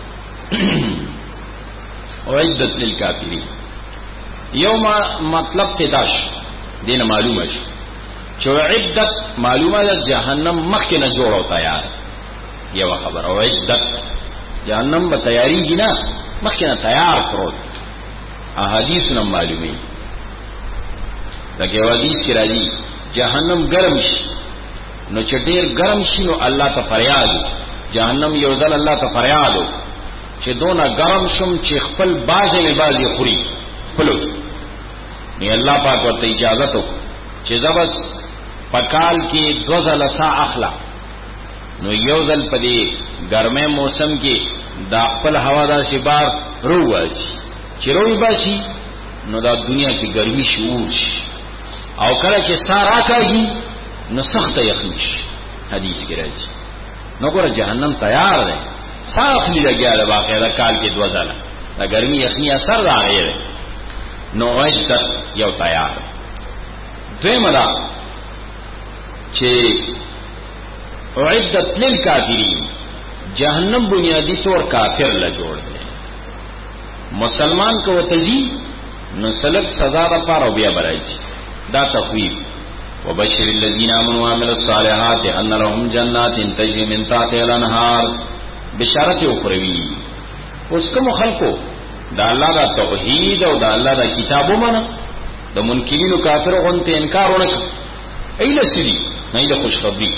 وعدت للکافرین یوم مطلب تداش دین معلومه شي چې عدت معلومه ده جهنم مخکې نه جوړ او تیار. یو خبر او عدت جهنم به تیاری کی نه مخکې نه تیار پروت. احادیث نه معلومي دغه حدیث کې راځي جهنم ګرم شي، نو چې ډیر ګرم شي نو الله ته فریاد، جهنم یو ځل الله ته فریاد چې دونه ګرم شم چې خپل بازه نه بازي خوري خپلو. نو الله پاک ورته اجازه تو چې زبس پکال کې 2000 سا اخلا، نو یو ځل په دې ګرمه موسم کې دا خپل هوا دا شي بار رواسي، چې روي باسي نو دا دنیا کې ګرمي شعور شي، او کله چې سارا کوي نو سخت یخني شي. حدیث کې راځي نو ګور جهنم تیار دی، صاف لګیا دی، باقاعده کال کې 2000 دا ګرمي یخني اثر راغی. نو عدت یو تیار. دویمه دا چې عدت للکافرین جهنم بنیادی طور کافر له جوړ دی. مسلمان کو تزي نو سلک سزا د پاره بیا برایي. دا تخویف. وبشر الذين امنوا وعملوا الصالحات ان لهم جنات تجري من تحتها الانهار. بشارت اخروی. اوس کوم خلکو دا الله دا توحید او دا الله دا کتابو منه د منکرینو کافر غونته انکار ونکړي ایله سړي نه د خوشخبری.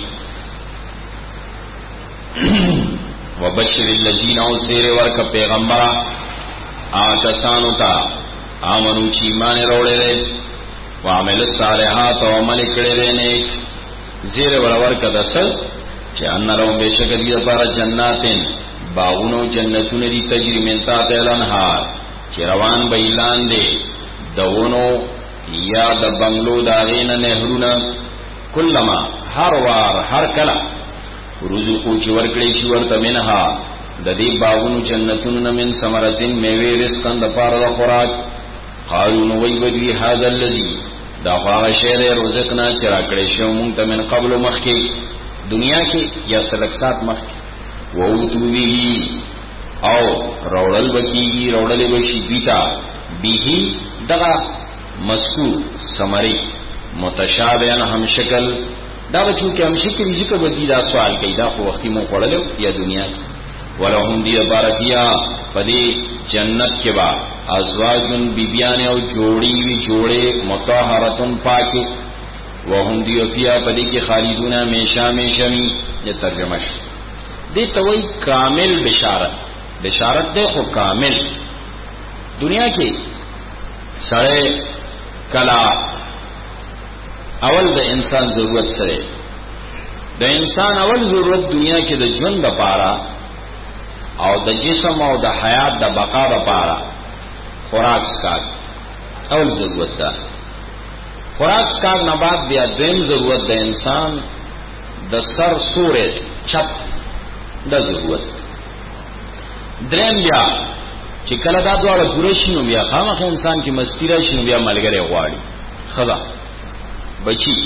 وبشر الذين اوسر ورک پیغمبر آکسانو تا آمنو چی ایمان روڑے دے وعمل الصالحات و عمل کڑے دے نیک زیر ورک دسل چه انرو بیشک دی پارا جناتن باغونو جنتون دی تجری من تحت الانهار چه روان بیلان دے دونو یا د بنگلو داغین نهرون کلما هر وار هر کلا رزقو چی ورکڑی چی ورطا منها د دې باغونو جنتونو من ثمرتين میوه رزقن د پاره د خوراک. قالو نو وی بدوی هذا الذي دا هغه شی دی رزقنا چې راکړې شو مونږ ته من قبل مخکې دنیا کې یا سلکسات مخکې ووتو به او روړل بکیږي روړل بشي بیتا به دغه مذکور ثمری متشابهن هم شکل دا بچو کې هم شکل ذکر بدی دا سوال کوي دا خو وختي مو پړلو یا دنیا ولهم دی بارکیا پدی جنت کې با ازواجن بیبیان او جوړی وی جوړه مطهرتن پاکي وهم دی فیا پدی کې خالدون همیشه همیشمی یہ ترجمه شي دی توي کامل بشارت ده خو کامل. دنیا کې سره کلا اول د انسان ضرورت سره د انسان اول ضرورت دنیا کې د ژوند لپاره او د جسم او د حیات د بقا لپاره خوراک سکاک اول ضرورت ده. خوراک سکاک نه بعد بیا دیم ضرورت د انسان د سر سورې چت د ضرورت. دریم بیا چې کله دا دواړه پوره شي نو بیا خامخ انسان کې مستی راشي نو بیا ملګری غواړي خدا بچی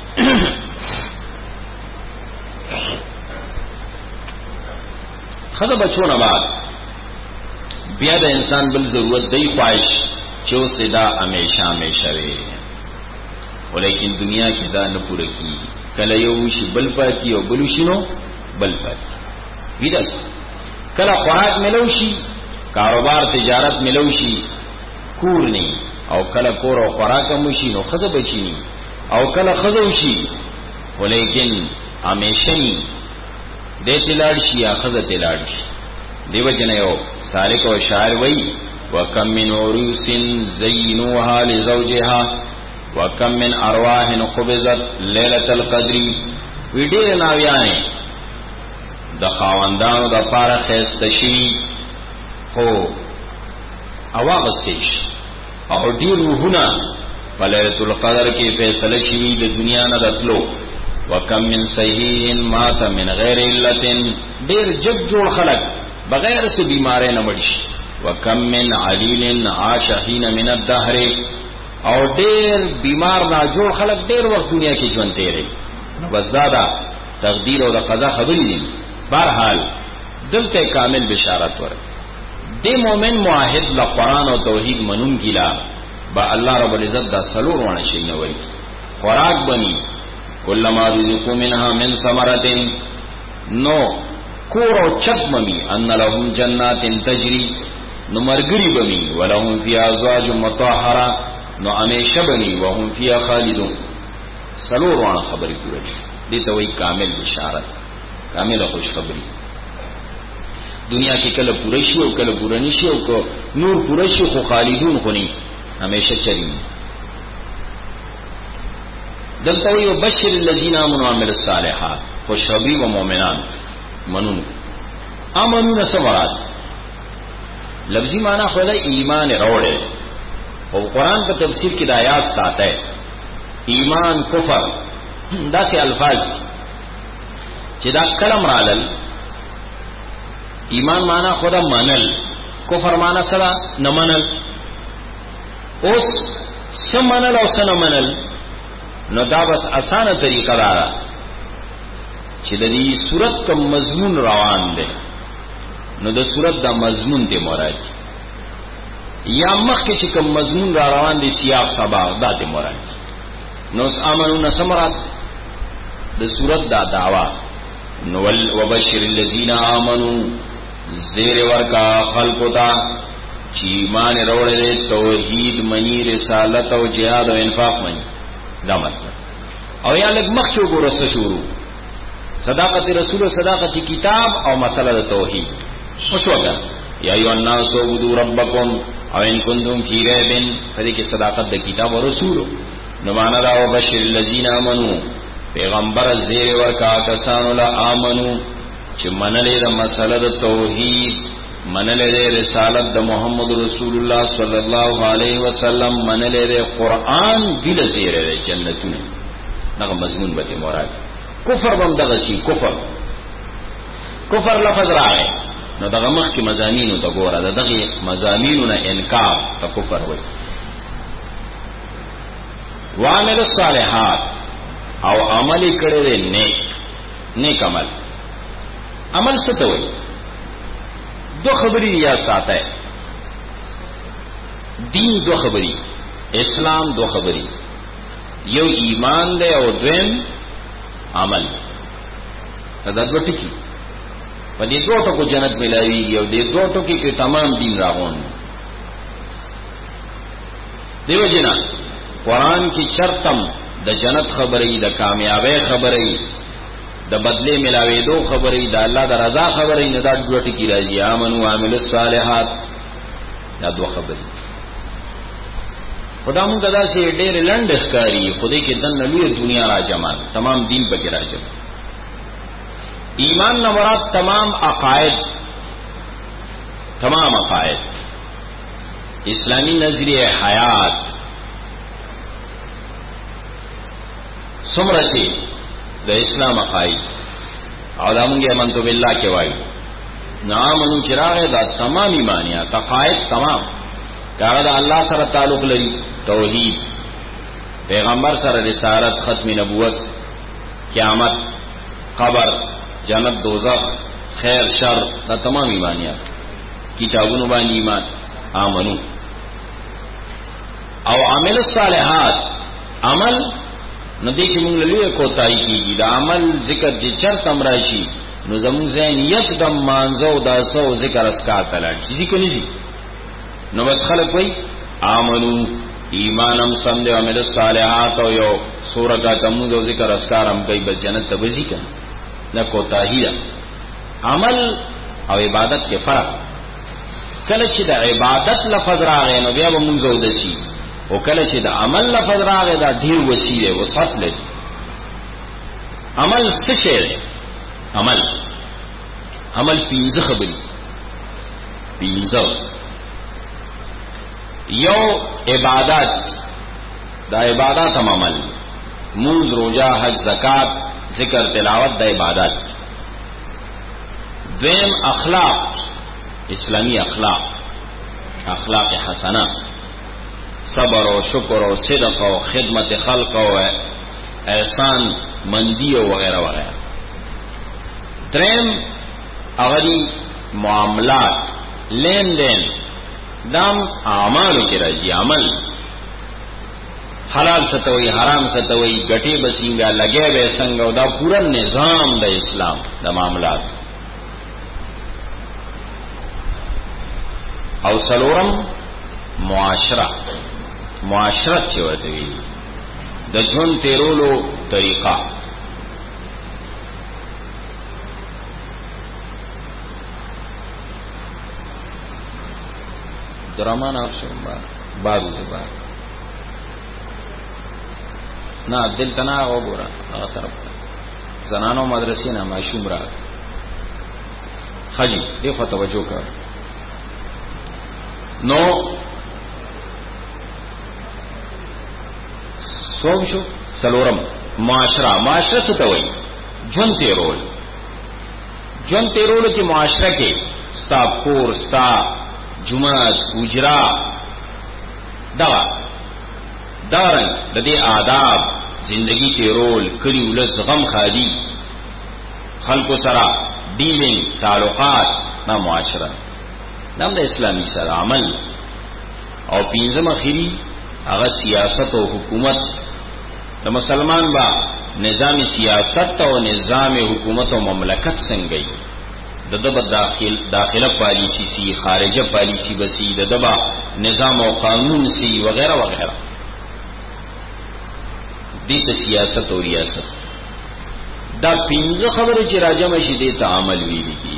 خدا بچو نه بعد بیا د انسان بل ضرورت دی خواهش چې اوس دا همیشه همیشه وي ولیکن دنیا کې دا نه پوره کیږي. کله یو شی بل پاتې او بل شي نو بل پاتې ویداس. کله خوراک ملو شي کاروبار تجارت ملو شي کور نه او کله کور او خوراک مو شي نو خزه بچی ني او کله خزه شي ولیکن همیشه ني د تلاړ شي یا خزه تلاړ شي. دیو جن یو سالک او شاعر وای وکم من عروس زینوها لزوجها وکم من ارواح قبضت ليله القدر. ویډیر ناویانه د خاوندانو د پاره خسته شي خو اواغستیش او ډیر روحونه په ليله القدر کې فیصله شي د دنیا نه دتلو وکم من صحیح مات من غیر علت، ډیر جگ جوړ خلق بغیر سے بیمارے نہ مړ شي. وکم من علیل عاش حین من الدهر، او ډیر بیمار نه جوړ خلق ډیر وخت دنیا کې ژوند تیري. بس دا تقدیر او د قضا خبرې دي. بہرحال دلته کامل بشارت ور دی مومن موحد له قران او توحید منون کیلا با الله رب العزت دا سلور ونه شي نه وای خوراک بني کلمہ رزقو منها من ثمرۃ، نو کور او چت ممی ان لهم جنات تجری، نو مرګری بمی ولهم فی ازواج مطهرہ، نو همیشه بنی وهم فی خالدون. سلور ونه خبرې کوي دي ته وای کامل بشارت، کامل خوشخبری. دنیا کې کله پوره شي او کله پوره نشي، او کو نور پوره شي خو خالدون خونی همیشه چرین. دلته وی وبشر الذين امنوا وعملوا الصالحات، خوشخبری و مؤمنان منون. امنون سمرات لفظی معنی خو دا ایمان راوړل، او قران په تفسیر کې د آیات ساته ایمان کفر دا سه الفاظ چې دا کلم رالل. ایمان معنی خدا منل، کفر معنی سره نه منل. اوس سم منل او سن منل، نو دا بس اسانه طریقه دارا چې د دې صورت کوم مضمون روان دی، نو د صورت دا مضمون دی مراد، یا مخکې چې کوم مضمون را روان دی سیاق سبا دا دی مراد. نو امنو نسمرات د صورت دا دعوا. نو وبشر الذين امنوا، زیر ورکا خلقتا چی ایمان روڑے توحید منی رسالت او جہاد او انفاق منی، دا مطلب. او یا لگ مخچو گو رس شروع صداقت رسول و صداقت کتاب او مسئلہ توحید مشوگا. یا ایو الناس عبدو ربکم او ان کنتم فی ریبن، فدی کی صداقت دا کتاب و رسول. نمانا دا وبشر الذین آمنو، پیغمبر زیر ورکا کسانو لا آمنو چې منلې د مسله د توحید، منلې د رسالت د محمد رسول الله صلی الله علیه وسلم، منلې د قران بل زیره د جنتونه. دغه مضمون به مراد. کفر بم دغه شی کفر لفظ راغی، نو دغه مخ کې مزامینو ته ګوره، دغه مزامینو نه انکار ته کفر وایي. وعمل الصالحات، او عمل کړي نیک عمل. عمل څه ته وایي؟ دو خبرې یا ساته دین، دو خبرې اسلام، دو خبرې، یو ایمان دی او دویم عمل. دا دوه ټکي په دې دوه ټکو جنت ملایوي، او دې دوه ټکو کې تمام دین راغون. دیو جنا قرآن کی چرتم د جنت خبرې، د کامیابی خبرې، د بدلې ملاوي دو خبرې، د الله د رضا خبرې، نه دا دوه ټکي راځي. امنو وعملوا الصالحات، دا دوه خبرې. خدا مونږ دا چې ډېر لنډ ښکاری، خدای کې دنه لوی دنیا را جمع، تمام دین پکې را جمع. ایمان نه مراد تمام عقاید، تمام عقاید، اسلامی نظریه حیات، سمره چې د اسلام عقاید او دا مونږه منتو بالله کې وایي. نامنو چراغ دا تمام ایمانیات عقاید تمام، کاغه د الله سره تعلق لري، توحید، پیغمبر سره رسالت، ختم نبوت، قیامت، قبر، جنت، دوزخ، خیر شر، دا تمام ایمانیات. کتابونو باندې ایمان امنو. او عمل الصالحات، عمل ندی کې موږ لوي کوتای کیږي. دا عمل ذکر چې چرته راشي، نو زموږ ذهن یکدم مانزو دا سو ذکر اسکار تلل شي کو نشي. نو بس خلک وای امنو، ایمانم سم دې عمل الصالحات، او یو سورۃ تمو دو ذکر اسکار هم کوي، بس جنت ته وځي کنه. نه کوتاهی ده. عمل او عبادت کې فرق. کله چې د عبادت لفظ راغی نو بیا به موږ ودسی، او کله چې د عمل لفظ راغی دا ډیر وسیله وسط لري. عمل څه شی دی؟ عمل پنځه خبرې، پنځه. یو عبادت، دا عبادت هم عمل، منځ، روزه، حج، زکات، ذکر تلاوت د عبادت. دویم اخلاق، اسلامی اخلاق، اخلاق حسنه، صبر و شکر و صدق و خدمت خلق و احسان مندی و وغیرہ وغیرہ. دریم اغلی معاملات، لین دین، دام اعمالو کی راځي. عمل حلال ستوي، حرام ستوي، ګټي بسینګا لګي به څنګه، دا پورا نظام د اسلام د معاملات. او سلورم معاشره، معاشرت چې ورته وي د ژوند تیرولو طریقه. درمان افشم بارو زبار نا دل تنا آغا گورا آغا طرف زنانو مدرسی نا معشوم را خجی دیکھو توجہ کر. نو سوم شو سلورم معاشرہ. معاشرہ ستوئی جن تیرول، جن تیرول کی معاشرہ کے ستا پور، ستا جماعت، اجرا، دارن لدے آداب زندگی تیرول، کلی ولس غم خادی، خلق سرا ڈیلنگ، تعلقات، نا معاشرہ نام دا اسلامی سر عمل. او پینزم اخیری اغا سیاست و حکومت. دا مسلمان با نظام سیاست و نظام حکومت و مملکت سنگئی، ددبا داخلہ پالیسی سی، خارجہ پالیسی بسی، ددبا نظام و قانون سی وغیرہ وغیرہ. دیتا سیاست و ریاست دا پینزه خبر چی راجم شی دیتا عمل ویلی کی.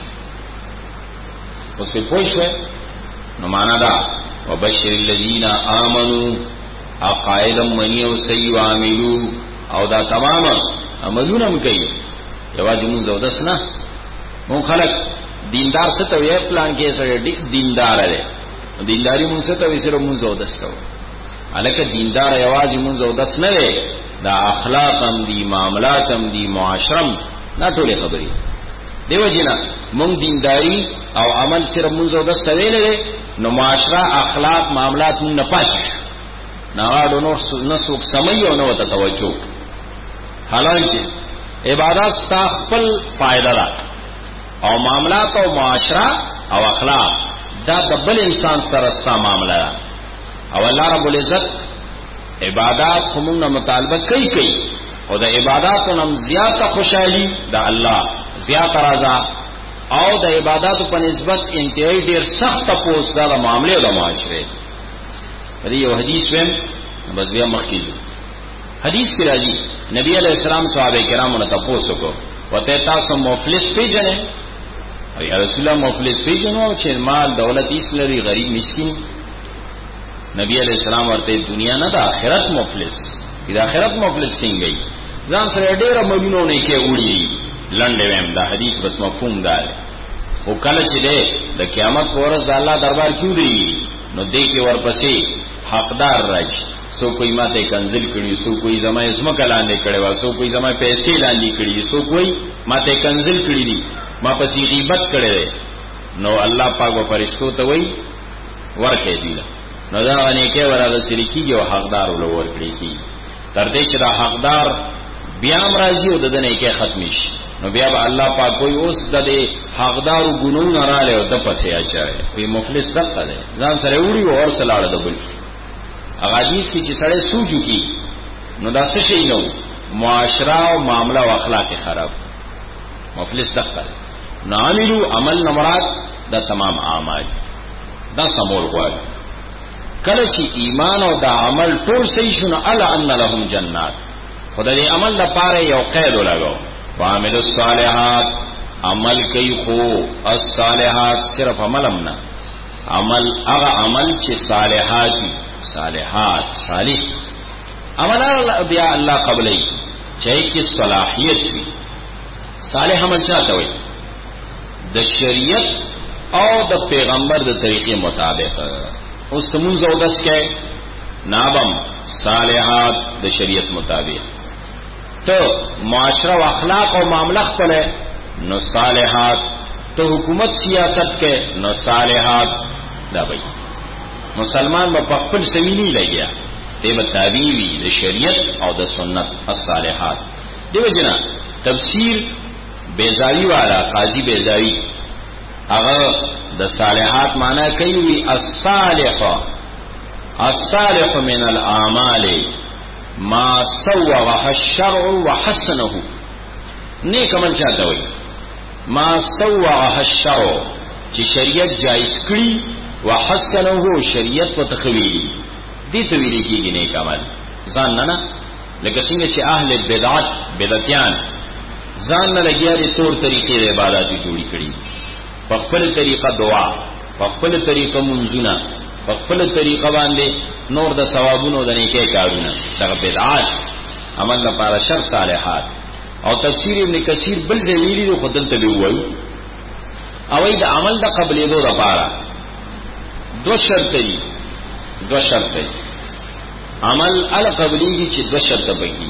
اس پہ پوچھوے نو مانا دا وبشر الذین آمنوا عقائدم منیو سی وعملو. او دا تمام عملونم کئی جواز منزو دسنا. مون خلق دیندار ستو یہ پلان کے سر دیندار ہے، دینداری من ستو صرف منزو دستو. الکه دیندار یوازې مونږ او داس نه دی، دا اخلاقم دی، معاملاتم دی، معاشرم، دا ټولې خبرې. دیو جنا مونږ دینداری او عمل صرف مونږ او داس ته ویلې، نو معاشره، اخلاق، معاملات مونږ نه پاتې نه واړو نو څوک سمي او نو ته توجه. حالانکه عبادت تا خپل فائدہ ده، او معاملات او معاشره او اخلاق دا د بل انسان سره ستا معاملہ ده. او الله رب العزت عبادات همونه مطالبه کوي او د عبادتونو هم زیاته خوشحالي د الله، زیاته رضا، او د عبادتو په نسبت انتهایی ډیر سخت پوس د معاملې د معاشره. دې یو حدیث ویم بس بیا مخکې حدیث کې راځي نبی علیہ السلام صحابه کرامو ته تاسو کو وته تاسو مفلس پیژنې؟ او یا رسول الله مفلس پیژنو چې مال دولت اسلري غریب مسکین. نبی علیہ السلام ورته دنیا نه د آخرت مفلس، د آخرت مفلس څنګه ای؟ ځان سره ډېر مولونو نه کې وړي لنډه ویم دا حدیث بس مفهوم دار. او کله چې د قیامت پر ورځ د الله دربار کې دی نو دې کې ورپسې حقدار راځي. سو کوئی ماته کنزل کړي، سو کوئی زما اسمه کلاندې کړي وا، سو کوئی زما پیسې لاندې کړي، سو کوئی ماته کنزل کړي دي، ما پسې غیبت کړي. نو الله پاک و فرشتو ته وای ورکه دی نو دا غنی کې ورغه سریکیږي او حقدار ولور کړی کی تر دې چې دا حقدار بیا راځي او د دې کې ختم شي. نو بیا به الله پاک کوئی اوس د حقدار ګنون رااله او د پسې اچي وي مفلس دغه ده ځان سره وړي او ورسلاله د بل حدیث کې چې سړی سوچو کی نو دا څه شي نو معاشره او معاملہ او اخلاق خراب، مفلس دغه نه عملو عمل نمرات دا تمام اعمال دا سمول غواړي. کله چې ایمان او دا عمل ټول صحیح شونه الا ان لهم جنات، خدای دې عمل لپاره یو قید لګاو وعمل الصالحات، عمل کوي خو الصالحات صرف عملم نه، عمل هغه عمل چې صالحات دي، صالحات صالح عمل بیا الله قبلې چې کی صلاحیت وي. صالح عمل چاته وي؟ د شریعت او د پیغمبر د طریقې مطابق. اوس تمون زودس کې نابم صالحات د شریعت مطابق، ته معاشره او اخلاق او معاملات خپل نو صالحات، ته حکومت سیاست کې نو صالحات. دا وایي مسلمان په خپل سویلی لګیا دی به تابعوي د شریعت او د سنت الصالحات. دیو جنا تفسیر بیزاوی والا قاضی بیزاوی هغه د صالحات معنی کوي الصالح من الاعمال ما سوغه الشرع وحسنه. نیک عمل چاته وي ما سوغه الشرع چې شریعت جایز کړی وحسنه شریعت په تخویلی دي ته ویل کېږي نیک عمل. ځان نه لکه څنګه چې اهل بدعت بدعتيان ځان نه لګیاري تور طریقې د عبادت جوړی کړي، په خپل طریقه دعا، په خپل طریقه منځونه، په خپل طریقه باندې نور د ثوابونو د نیکه کارونه. دا بدعات عمل لپاره شر صالحات. او تفسیر ابن کثیر بل ذلیلی خو دلته دی وایي او د عمل د قبلېدو لپاره دو شرط دي. عمل ال قبليږي چې دو شرط بږي.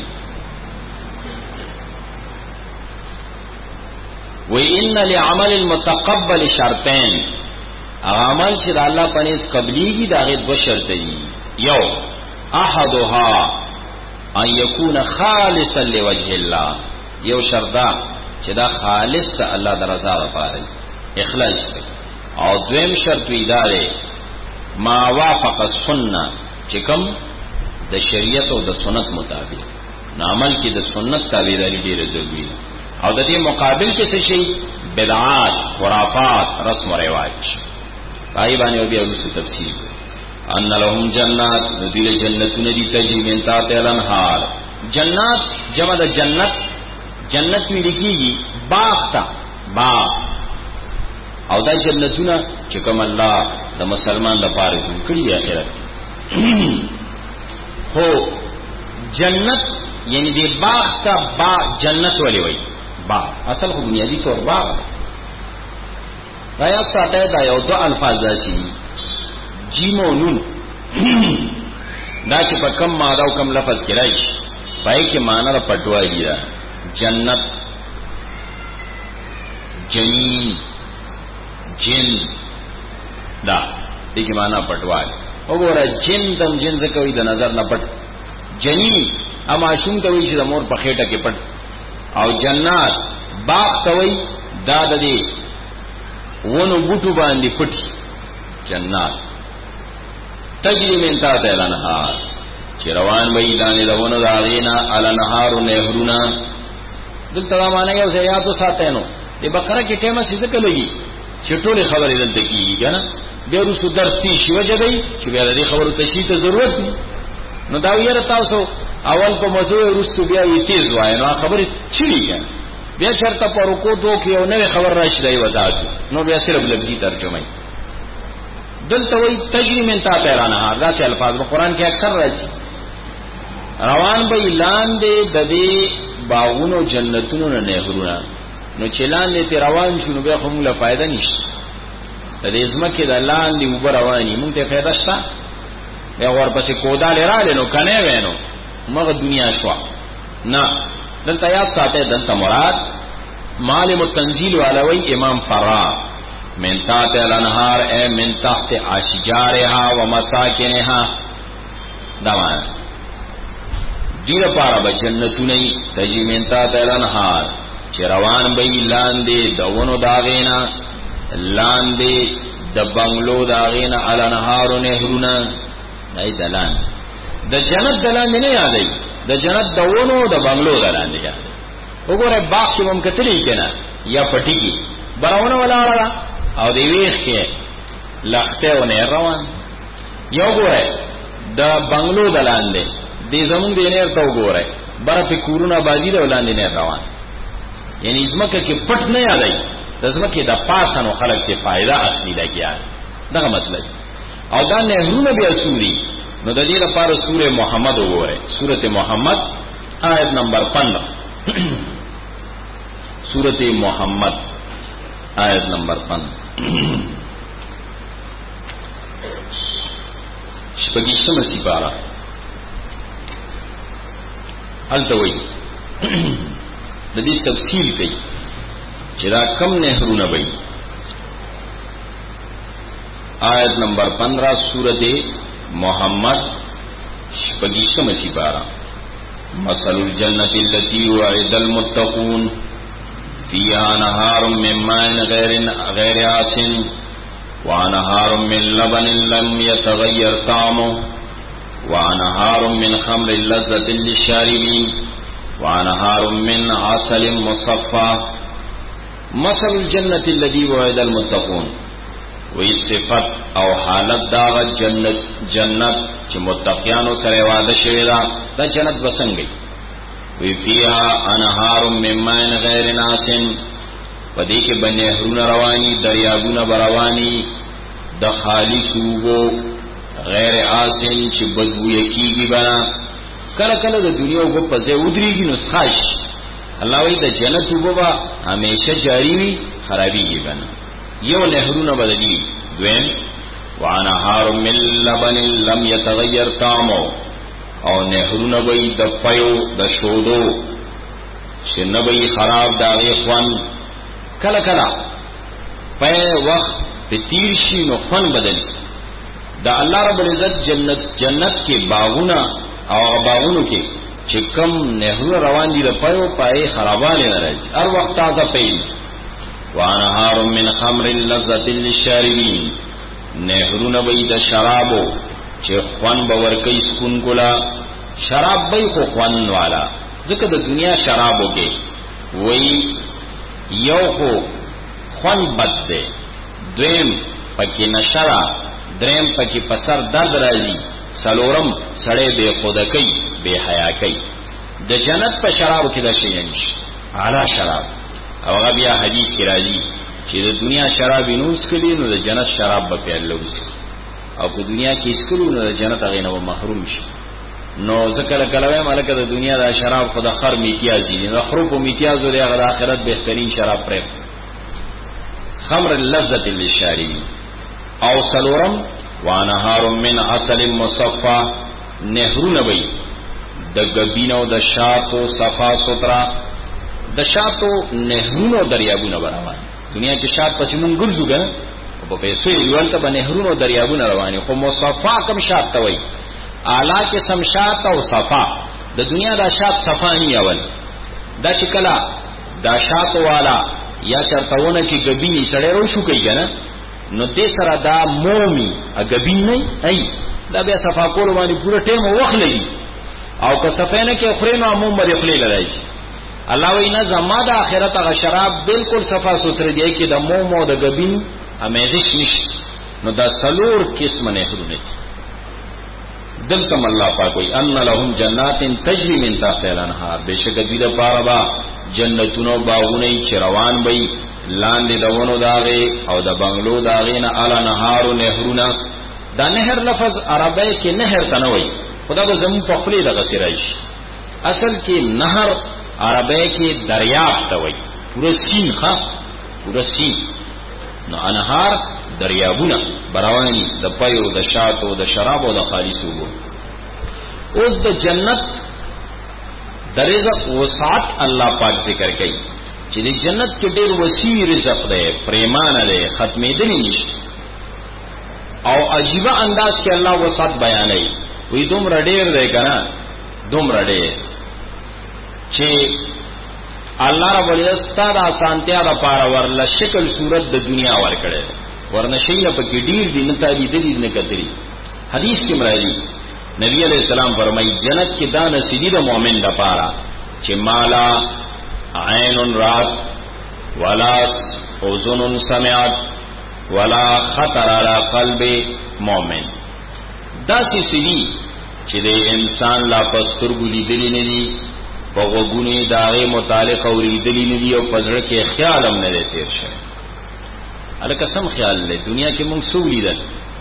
وان لعمل المتقبل شرطين، عمل چې د الله پنيز قبليږي دا غي دو شرط دي. یو احدها ان يكون خالصا لوجه الله، یو شرط دا چې دا خالص ته الله د رضا لپاره اخلاص کوي. او دویم شرط وی داره ما وافق السنه چې کوم د شریعت او د سنت مطابق. عمل کې د سنت تابعداري ډیره ضروری ده. او د دې مقابل کې څه شي؟ بدعات، خرافات، رسم و رواج. پای باندې بیا وروسته تفصیل کوي. ان لهم جنات، ذل جنتون دي تجري من تحتها الانهار. جنات جمع د جنت، جنت وی لیکيږي باغ ته، باغ. او دا جنتونه چې کوم الله د مسلمان لپاره جوړ کړی دی آخرت هو جنت یعنی دی باغ ته باغ جنت ولې وای باغ اصل خو بنیادی طور باغ دا یاد ساته دا یو دو الفاظ داسي جیم او نون دا چې په کم ماده او کم لفظ کې راشي پای کې معنی را پټوایي دا جنت جنین جن دا دغه معنا پټوالي وګوره جن دم جن څه کوي د نظر نه پټ جنی اما شوم ته وی چې د مور په خېټه کې پټ او جنات باغ ته وی دا د دې ونو بوټو باندې پټ جنات تجری من تحت الانهار چې روان وي دانې د ونو دا غینا الانهار نهرونه دلته معنا یو ځای په ساتنو د بقره کې ټیمه څه کولې چټولې خبرې دلته کیږي کنه بیا رسو درتی شي وجدي چې بیا دې خبرو ته شي ته ضرورت دي نو دا ویره تاسو اول په موضوع رسو بیا وی تیز وای نو خبرې چي کنه بیا چرته پر کو دو کې یو نوې خبر راشي دی وضاحت نو بیا صرف لفظي ترجمه دلته وی تجری من تا پیرانه دا چې الفاظ په قران کې اکثر راځي روان به اعلان دې د دې باغونو جنتونو نه نهرونه نو چلان دې ته روان شونه بیا کوم له فائدہ نشته د دې ځمکه د لاندې وبر رواني مونږ ته فائدہ شته بیا ورپسې کودا لراله نو کنه وینو مغه دنیا شوا نه دلته یاد ساته دلته مراد معالم التنزيل علوي امام فرا من تحت الانهار اي من تحت اشجارها ومساكنها دا معنی دیر پارا بجنتونه تجی من تحت الانهار چروان بئی لاندے دونو داغینا لاندے د بنگلو داغینا الانهارو نهرونا نای دلان د جنت دلان نه یادای د جنت دونو د بنگلو دلان دی وګوره باغ کې هم کتلی کنا یا پټی کی براونه ولاړه او دی ویخ کې لخته ونه روان یو ګوره د بنگلو دلان دی دې زمون دی نه ته وګوره بر په کورونه بازی د ولاندې نه روان یعنی ازمکه کې پټ نه یادای د ازمکه د پاسانو خلک ته فائدہ اخلي لګیا دا مطلب او دا نهرونه بیا سوري نو د دې لپاره سوره محمد وګوره سوره محمد آیت نمبر 15 سوره محمد آیت نمبر 15 شپږشتمه سپاره التوي د دې تفصیل کوي چې دا کم نهرونه وي. آیت نمبر 15 سورۃ محمد شپږیشتمه سپارہ. مثل الجنة التي وعد المتقون فيها نهار من ماء غير آسن وانهار من لبن لم يتغير طعمه وانهار من خمر لذة للشاربين وانهار من عسل مصفى. مثل الجنة التي وعد المتقون وی صفت او حالت داغ جنت چې متقیانو سره وعده شوی دا جنت بسنګي. وی فيها انهار من ماء غير آسن پدې کې بنهرونه رواني دریابونه برواني د خالص وو غیر آسن چې بدبو یکیږي بنا. کله کله د دنیا وګ په ځای ودرېږي نو خاص الله وی د جنت وګ همیشه جاری وي خرابيږي بنا. یو نهرونه بدلی. دویم وانهار من لبن لم يتغير طعمه او نهرونه وی د پيو د شودو چې نه وي خراب داغه خوان. کله کله په وخت په تیر شي نو خوان بدلی. دا الله رب العزت جنت کې باغونه او باغونو کې چې کم نهرونه روان دي د پيو پای خراباله نه راځي هر وخت تازه پي. وانهار من خمر لذة للشاربين نهرون بید شرابو چه خوان باور کئی سکون کلا. شراب بی خو خوان والا ذکر دا دنیا شرابو کے وی یو خو خوان بد دے. دویم پکی نشرا. دریم پکی پسر درد رازی. سلورم سڑے بے خودکی بے حیا کئی. دا جنت پا شرابو کی دا شینش علا شراب. او هغه بیا حدیث کې راځي چې د دنیا شراب نوس کړي نو د جنت شراب به پیاله وسی او په دنیا کې اسکلو نو د جنت هغه نو محروم شي. نو ذکر کلوه ملکه د دنیا د شراب خو د خر میتیاز دي نو خرو په میتیاز لري هغه د آخرت بهترین شراب پرې. خمر لذة للشاربين. او سلورم وانهار من عسل مصفى نهرون وی د غبینو د شاتو صفا سوترا. د شاتو نهرونو دریابونه روان. دنیا کې شات پسې مونږ ګرځو کنه په پیسې یوالته باندې نهرونو دریابونه رواني. خو مصفا کم شات ته وای. اعلی کې سم شات او صفا. د دنیا دا شات صفانی اول دا چې کلا دا شات والا یا چرتاونه کې غبینی سړی رو شو کوي کنه نو دې سره دا مومي غبین نه ای دا بیا صفا کول باندې پوره ټیم وخت لګي او که صفینه کې خورینو موم باندې خلی لړای. الله وینا زما د آخرت هغه شراب بالکل صفا سوتره دی کې د مومو د غبین امیزش نشي. نو دا سلور قسم نهرونه دلتم الله پاک وی ان لهم جنات تجری من تحتها الانهار. بشک دې لپاره با جنتونو باغونه چې روان وي لاندې دونو داغه او د بنگلو داغه نه اعلی نهار نهرونه. دا نهر لفظ عربی کې نهر تنوي خدا به زمو په خپل دغه سرایش. اصل کې نهر عربی کې دریاب ته وای. پورا سین ښا پورا سین. نو انهار دریابونه براوانی د پيو د شاتو د شرابو د خالصو وو. اوس د جنت د رزق وسعت الله پاک ذکر کوي چې د جنت کې ډېر وسیع رزق دی پریمانه دی ختمېدل نشي. او عجیب انداز کې الله وسعت بیانوي. وې دومره ډېر دی کنه دومره ډېر چې الله رب العزت ستاره آسانتیا د پاره ورله شکل صورت د دنیا ور کړي ورنشینه په کې ډیر دي نه تابې دي نه کتري. حدیث کې مرادي نبی علیہ السلام فرمایي جنت کې دا نصیب د مؤمن د پاره چې مالا عین رات ولا اذن سمعت ولا خطر على قلب مؤمن. دا سړي چې د انسان لا پسترګو لیدلې نه دي په وګونی داغه متعلق اوریدلی نه دی او پزړه کې خیال هم نه تیر شي. الکه سم خیال له دنیا کې مونږ سولیدل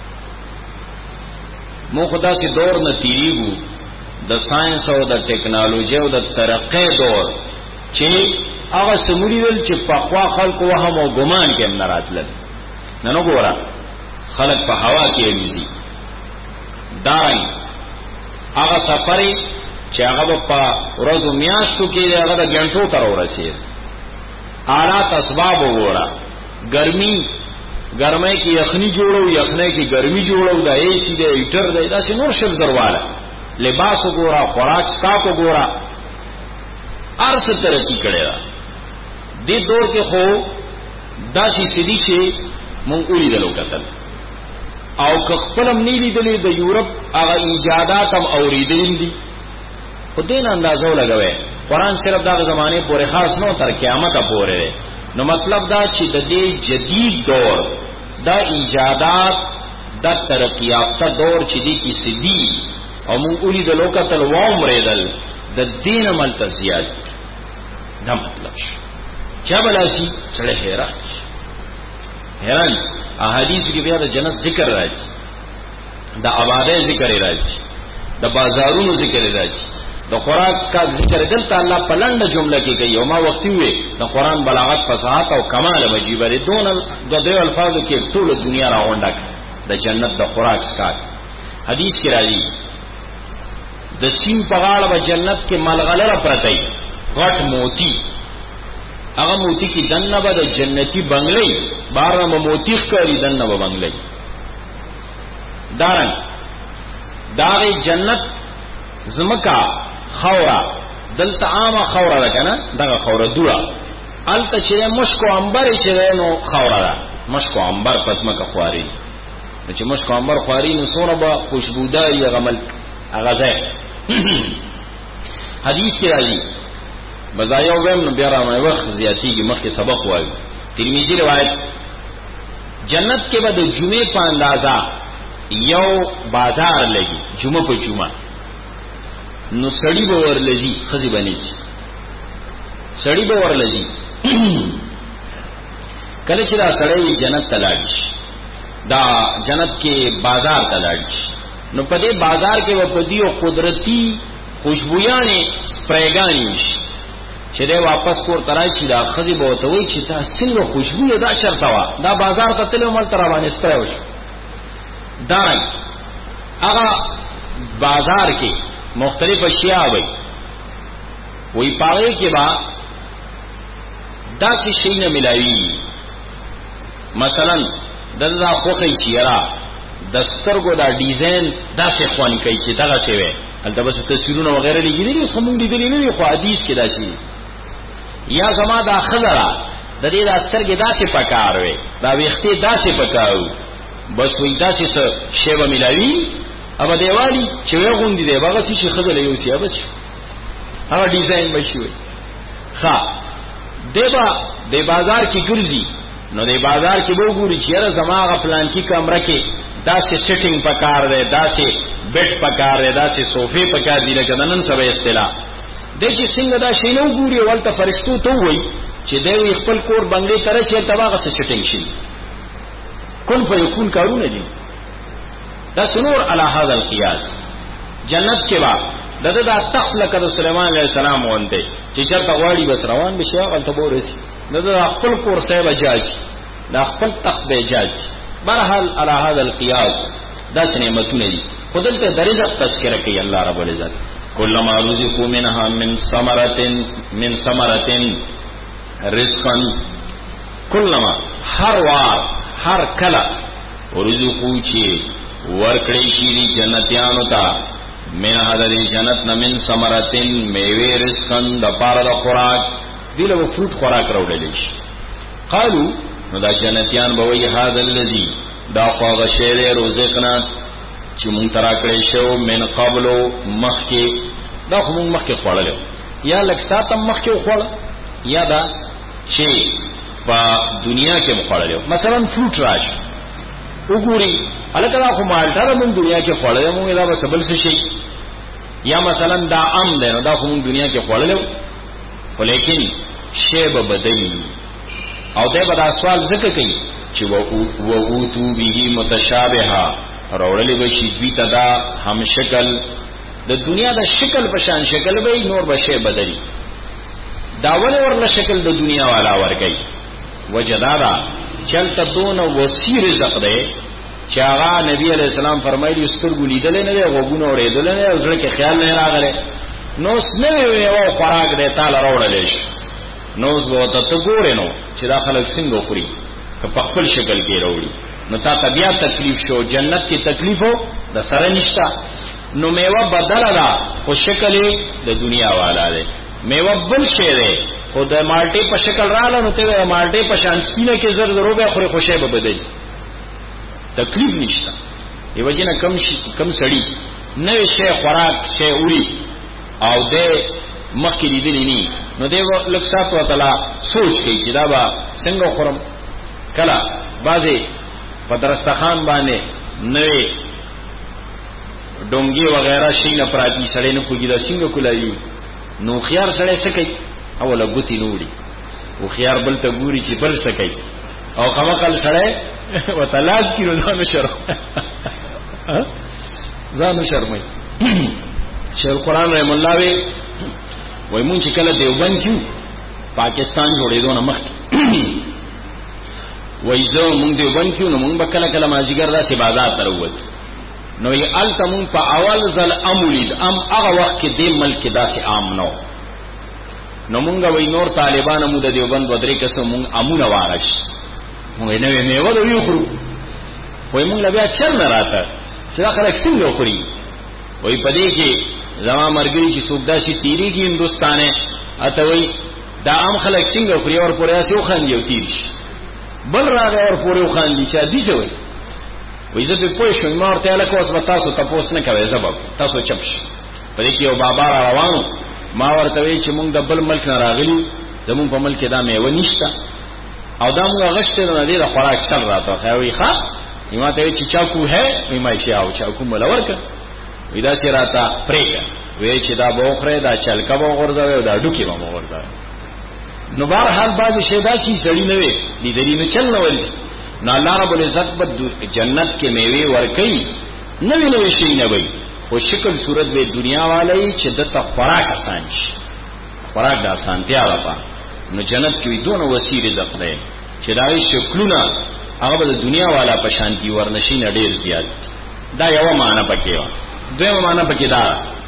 مو خدا کې دور نه تیریږو د ساينس او د ټیکنالوژي او د ترقې دور چې هغه سمولیدل چې په خوا خلکو وهم او ګمان کې هم ناراتل. نن وګوره خلک په هوا کې الوزي دای هغه سفرې چې هغه په ورځو میاشتو کې هغه د غنټو تر ورسید. آلات اسباب وګوره، ګرمۍ کې یخني جوړو، یخنۍ کې ګرمي جوړو، د اے سی د هیټر د داسې نور شل زرواله، لباس وګوره، خوراک سکاک وګوره، ارس ترقی کړي دا. دې دور کې خو داسې سدي چې مونږ ولیدلو کتل، او خپلم نه لیدلې د یورپ هغه ایجادات هم اوریدل دي. په دې اندازو لګوي قرآن صرف دا زمانه پورې خاص نو تر قیامت پورې. نو مطلب دا چې د دې جدید دور دا ایجادات دا ترقی یافته دور چې دي کې سدي او مونږ ولیدلو کتل و عمرېدل د دین عمل تزیات. دا مطلب چابلاشي سره حیران احادیث کې بیا د جنت ذکر راځي، د آبادی ذکر راځي، د بازارونو ذکر راځي، د خوراک کا ذکر دلته الله په لنډه جمله کې کوي. او ما وختي وې د قران بلاغت فصاحت او کمال مجيبه دي دون د دې الفاظو کې ټول دنیا راوندک د جنت د خوراک کا. حدیث کې راځي د سیم په غاړه د جنت کې ملغلره پرته غټ موتی، هغه موتی کې دنه به د جنتی بنگلې بارمه موتی ښکاری دنه به بنگلې دارن داغه جنت زمکا خورا دلته عامه خورا ده کنه، دغه خورا دوړه الته چې مشکو انبر چې نو خورا ده، مشکو انبر پس مکه خواري، چې مشکو انبر خواري نو سونه به خوشبودای غمل هغه ځای. حدیث کې راځي بزایو ویم نو بیا را مې وخت زیاتیږي، مخکې سبق وایو. ترمذی روایت جنت کې به د جمعې په اندازا یو بازار لګي، جمعه په جمعه نو سړی به ورلږي، خزي بني سړی به ورلږي. کله چې دا سړی جنت ته لاړ شي، دا جنت کې بازار ته لاړ شي، نو په دې بازار کې و په دیو قدرتی خوشبویانه سپریګانی شي چې دا واپس کور تراشي. دا خزي به وته وي چې تاسو څنګه خوشبو دا چرته وا، دا بازار ته تل مل تر باندې سپریو شي. دا هغه بازار کې مختلف اشیاء وي پاره کې با داسې شي نه ملایي. مثلا دغه خوخی چیرې د سترګو دا ډیزاین داسې خوان کوي چې دغه څه وي، البته بس تصویرونه وغیرہ لګیدلي اوس هم لیدلې نه خو حدیث کې داسې یا زما دا خزره د دې د سترګې داسې پکار وي، دا ویختې داسې پکاو، بس وې داسې څه شی به ملایي. ابا دیوالی چې غوندې دی باغ چې خزل یو سی بس هغه ډیزاین بشوي. ښا دیبا د بازار کې ګرځي نو د بازار کې به وګوري چې را زماغه پلان کې کمره کې داسې سیټینګ پکار دی، داسې بیڈ پکار دی، داسې صوفې پکار دی، لکه نن سبا اصطلاح د چې څنګه دا شی نو ګوري ولته فرشتو ته وای چې دوی خپل کور بنگلې تر شي تباغه سیټینګ شي. کن فیکون کارونه دي. دا سنور علی هذا القياس. جنت کې با دغه دا تخت لکه سليمان عليه السلام وانته چې چرته غواړي بس روان بشي غلطه بورسي، دغه خپل کور صاحب جاج، دا خپل تخت به جاج. برحال علی هذا القياس دا نعمتونه دي. خدلته د رزق تذکرہ کوي الله رب العزت. کلما رزقوا منها من ثمرة رزقا، کلما هر وار هر کله رزقو چې ورکړی شي دی جنتیانو ته من هذا جنت من ثمرتين میوه رزقن د پاره د خوراک دیله فروټ خوراک راوړل شي. قالو نو دا جنتیان به وی هذا الذي دا خواغه شی رزقنا چې مونږ ترا کړی شو من قبل مخکې، دا خو مونږ مخکې خوړل یا لک ساتم مخکې خوړل یا دا چې په دنیا کې خوړل. مثلا فروټ راشي وګوري الکه دا خو مالټا مونږ دنیا کې خوړل مونږ دا به سبل څه شي، یا مثلا دا ام ده دا خو مونږ دنیا کې خوړل ولیکن شی به بدلی. او دا به دا سوال ځکه کوي چې و اوتو به متشابهه راوړلې به شي دوی ته دا هم شکل د دنیا د شکل په شان شکل به نور به شی بدلی. دا ول ورله شکل د دنیا والا ورګي وجدارا چلته دون وسیر رزق ده چې هغه نبی علیہ السلام فرمایلی سترګو لیدل نه دی، غوګونو اورېدل نه، زړه کې خیال نه راغله. نو سنوي یو خوراک دی تعالی راوړل شي نو زه ته ګورې نو چې دا خلک څنګه خوري که په خپل شکل کې راوړي نو تا ته بیا تکلیف شو جنت کې تکلیف وو د سره نشتا نو میوه بدل ده خو شکل د دنیا والا دی میوه بل شی دی خو د مالټې په شکل رااله نو ته د مالټې په شان سپینه کې زر زرو به خوري خوشې به بدل تکلیف نشتا یو جن کم سړی نوې شی خوراک شی وړي او د مخکې لیدلی ني نو دی لږ سات وتلا سوچ کوي چې دا به څنګه خورم کله بعضې په درستخان باندې نوې ډونګي وغیرہ شي نه پراتی سړی نه پوهېږي دا څنګه کولاوي نو خيار سړی څه کوي اوله ګوتې نه وړي او خيار بل ته ګوري چې بل څه کوي او قمقل سړی وتلاز کي نو ځانو شرم ځانو شرموي شیخ القرآن رحم الله وی مونږ چې کله دیوبند کیو پاکستان جوړېدو نه مخکې وای زه مونږ دیوبند کیو نو مونږ به کله کله مازیګر داسې بازار ته راووتو نو یې هلته مونږ په اول ځل امولید هغه وخت کې دې ملک کې داسې عام نه و نو مونږ وای نور طالبان مو د دیوبند و درې کسو مونږ امونه واغش مونږ نوې میوه د ویخورو وای مونږ بیا چل نه راته چې دا خلک څنګه خوري وای په دې کې زما مرګري چې څوک داسې تیریږي هندوستانه اته وای دا عام خلک څنګه خوري اور پورې اسې وخاندي او تیر شي بل راغی اور پورې وخاندي چې دې څه وای وای زه په پوه شوم ما ورته لکه اوس به تاسو تاسو نه کوي سبب تاسو چپ شئ په دې کې یو بابا را روانو ما ورته وی چې مونږ د بل ملک نه راغلي زمون په ملک دا میوه نشته او دا موږ غشته نه دی د خوراک چل راته خو وی ښا یما ته چې چاکو ہے وی ما شي او چاکو ملور ک وی دا چې راته پرېګه وی چې دا بوخره دا چلکا به غورځوي دا ډوکی به غورځوي نو بهر حال باز شي دا شي سړی نه وي لیدلی نه چل نه ولي نو الله رب العزت په جنت کې میوه ورکړي نوې نوې شي نه وي او شکل صورت به دنیا والي چې د خوراک آسان شي خوراک د آسانتیا لپاره نو جنت کې دوه وسیله رزق ده چې داوی شکلونه هغه د دنیا والا په شانتي ورنشي نه ډیر زیات دا یو معنی پکې و دویم معنی پکې دا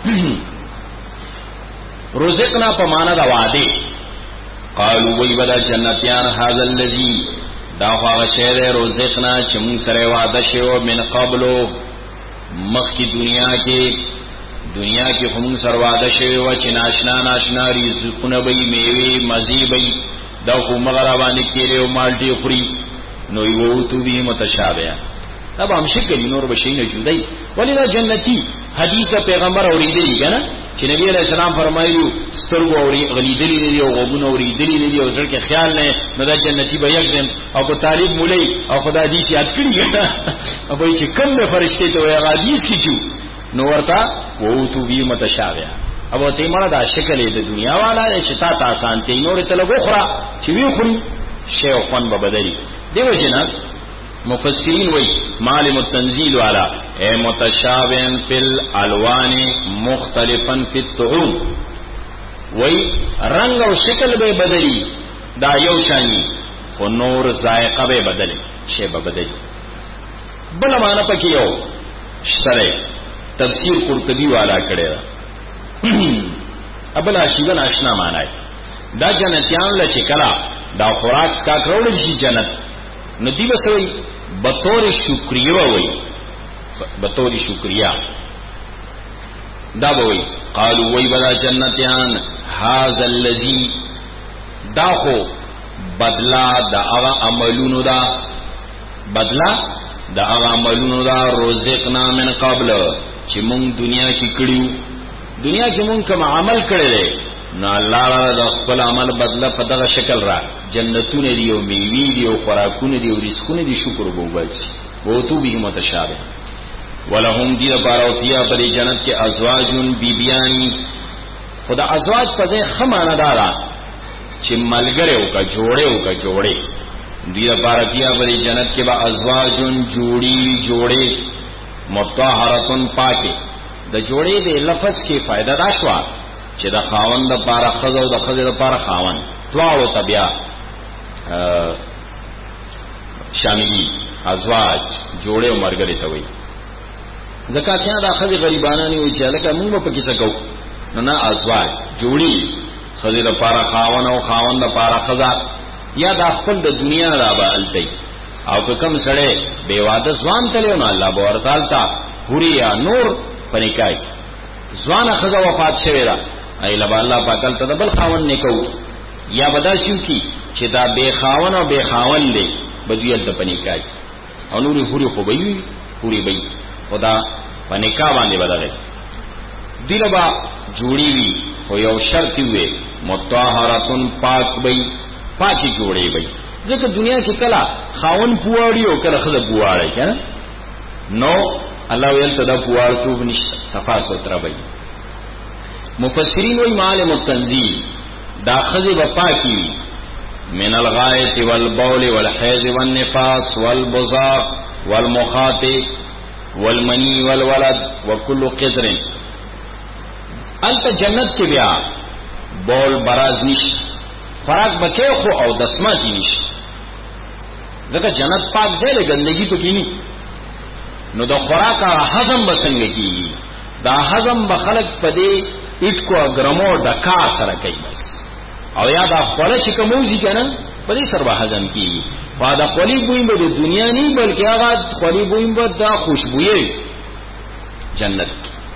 رزقنا په معنی دا وعده قالوا وی بدا جنتیان هذا الذي دا هغه شی دی رزقنا چې مون سره وعده شوی من قبلو مخکی دنیا کې هم سره وعده شوی و چې ناشنا رزقونه به میوه مزي به دا کوم غرابانه کېره او مالټي خوري نو یو تو به متشابه دا به هم شکل نور به شي نه جوړي ولی دا جنتی حدیث پیغمبر اوریدلی کنه چې نبی علیہ السلام فرمایلو سترګو اوریدلی دی او غوږونه اوریدلی دی او ځکه خیال نه نو دا جنتی به یکدم او کو طالب مولای او خدای حدیث یاد کړی او به چې کوم فرشته ته وایي حدیث کیچو نو ورته وو تو وی متشابه او ته مړه دا شکل د دنیا والا چې تا آسان ته نور ته لګو خورا چې وی خوري شی او فن به بدلی دیو جنا مفسرین وی معلم التنزیل والا اے متشابہن فی الالوان مختلفا فی الطعوم وی رنگ او شکل به بدلی دا یو شانی و نور ذائقه به بدلی شی به بدلی بل معنی پکې یو سره تفسیر قرطبی والا کړی ابل اشیبن آشنا معنی دا جنتیان لچ کلا دا خوراک کا کروڑ شي جنت ندی بسوي بطور شکریہ وی بطور شکریہ دا بوي قالوا وی بلا جنتیان هذا الذي داخو بدلا دا اغا عملونو دا بدلا دا اغا عملونو دا رزقنا من قبل چې مونږ دنیا کې کړیو دنیا کې مونږ کوم عمل کړی نو الله د خپل عمل بدله په دغه شکل را جنتونه دی او میوه دی او خوراکونه دی او رزقونه دی شکر وبوباسي وو تو به متشابه ولهم دی باروتیا پر جنت کې ازواجون بیبیانی خدا ازواج په ځای خمانه دارا چې ملګری او کا جوړه دی باروتیا پر جنت کې با ازواجون جوړي مطهرتن پاکه د جوړې د لفظ کې فائدہ دا شو چې د خاوند لپاره خزه او د خزه لپاره خاوند دواړو تبیا شاملی ازواج جوړه او مرګري ته وي زکات چې دا خزه غریبانه نه وي چې لکه موږ په کې څه کوو نه ازواج جوړي خزه د پاره خاون او خاون د پاره خزا یا د خپل د دنیا را بالتي او کوم سره بیواده ځوان تلو نه الله بور تعالی تا حوریا نور پنیکای ځوان خزا وفات شوی را ایله الله پاکل ته بل خاون نکو یا بداشیو کی چې دا بے خاون او بے خاون دی بدویل ته پنیکای او نور حوري خو به وي حوري به خدا پنیکا باندې بدلې دلبا جوړی وي او یو شرط وي مطهراتن پاک وي پاکي جوړي وي ځکه دنیا کې کلا خاون پواړي او کله خزه پواړي کنه نو الله ویل ته دا پواړ توب نشته صفا ستر وي مفسرین وی معالم التنزیل دا خزه په پاکي من الغائط والبول والحیض والنفاس والبزاق والمخاط والمنی والولد وكل قدر انت جنت کې بیا بول براز نش فراق بکې خو او دسماتی نش ځکه جنت پاک ځای له ګندګي پکې نه نو د خوراک هضم بسنګ کی دا هضم بخلق پدې اټ کو ګرمو ډکا سره کوي بس او یا دا خوله چې کوموزي کنه پدې سره هضم کی با دا خولی بویم به دنیا نه بلکې هغه خولی بویم به دا خوشبوئی جنت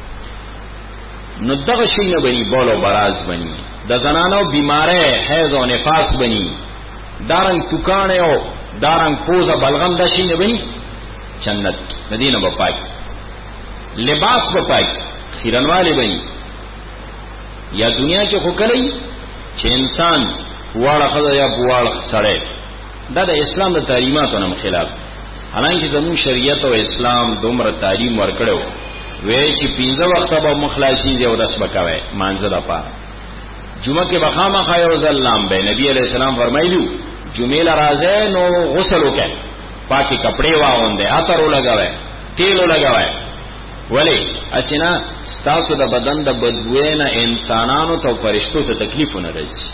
نو دغه شی نه بني بولو براز بني د زنانو بیماره حیض او نفاس بني دارنګ توکانه او دارنګ پوزه بلغم د شی نه بني جنت مدینه په پاک لباس په پاک خیرنواله بني یا دنیا کې خو کلی چې انسان واړه خدای یا واړه سره دا د اسلام د تعلیماتو نه خلاف حالانکه زموږ شریعت او اسلام دومره تعلیم ورکړو وی چې 15 وخت به مخلصي دی او داس بکوي مانځه د پاره جمعه کې بخامه خایو ځلام به نبی علیہ السلام فرمایلو جمعه لرازه نو غسل وکړه پاکي کپڑے واوندې عطر لګاوي تیل لګاوي ولی اسینا تاسو د بدن د بدبوې نه انسانانو ته فرشتو ته تکلیفونه راځي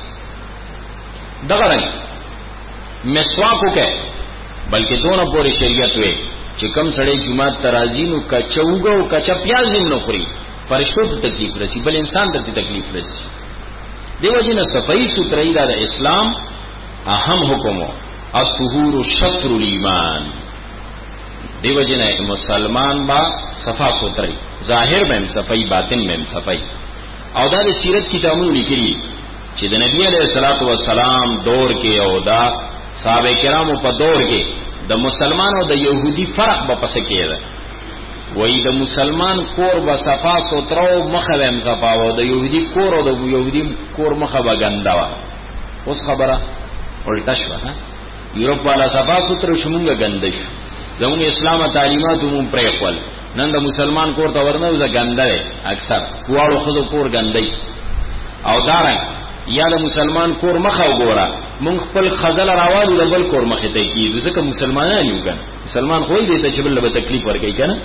دغه رنګ مسواک وکړه بلکې دونه پورې شریعت وې چې کم سړی جمعه ترازی نو کچوګو او کچا پیاز نه خوري فرشتو ته تکلیف رسی بل انسان ته تکلیف رسی دیو جن صفائی سترئی دا اسلام اهم حکمو الطهور شطر الایمان دیو جن مسلمان با صفا سترئی ظاهر میں صفائی باطن میں صفائی او دا سیرت کتابونو لیکلي چې د نبی علیہ الصلوۃ والسلام دور کې او دا صحابه کرامو په دور کې د مسلمان او د يهودي فرق به پس کېده وای د مسلمان کور به صفا سترو مخه هم صفا او د يهودي کور او د يهودي کور مخه به ګندا و اوس خبره ولټه شو ها یورپ والا صفا سترو شمونګه ګنده شو زموږ اسلام تعلیمات مون پرې خپل نن د مسلمان کور ته ورنه وځه ګنده اکثر واړو خود کور ګندای او دارنګ یا د مسلمان کور مخه وګوره مونږ خپل خزل راوالو د بل کور مخه ته کیږي ځکه مسلمانان یو ګن مسلمان خو دې ته چې بل به تکلیف ورکړي کنه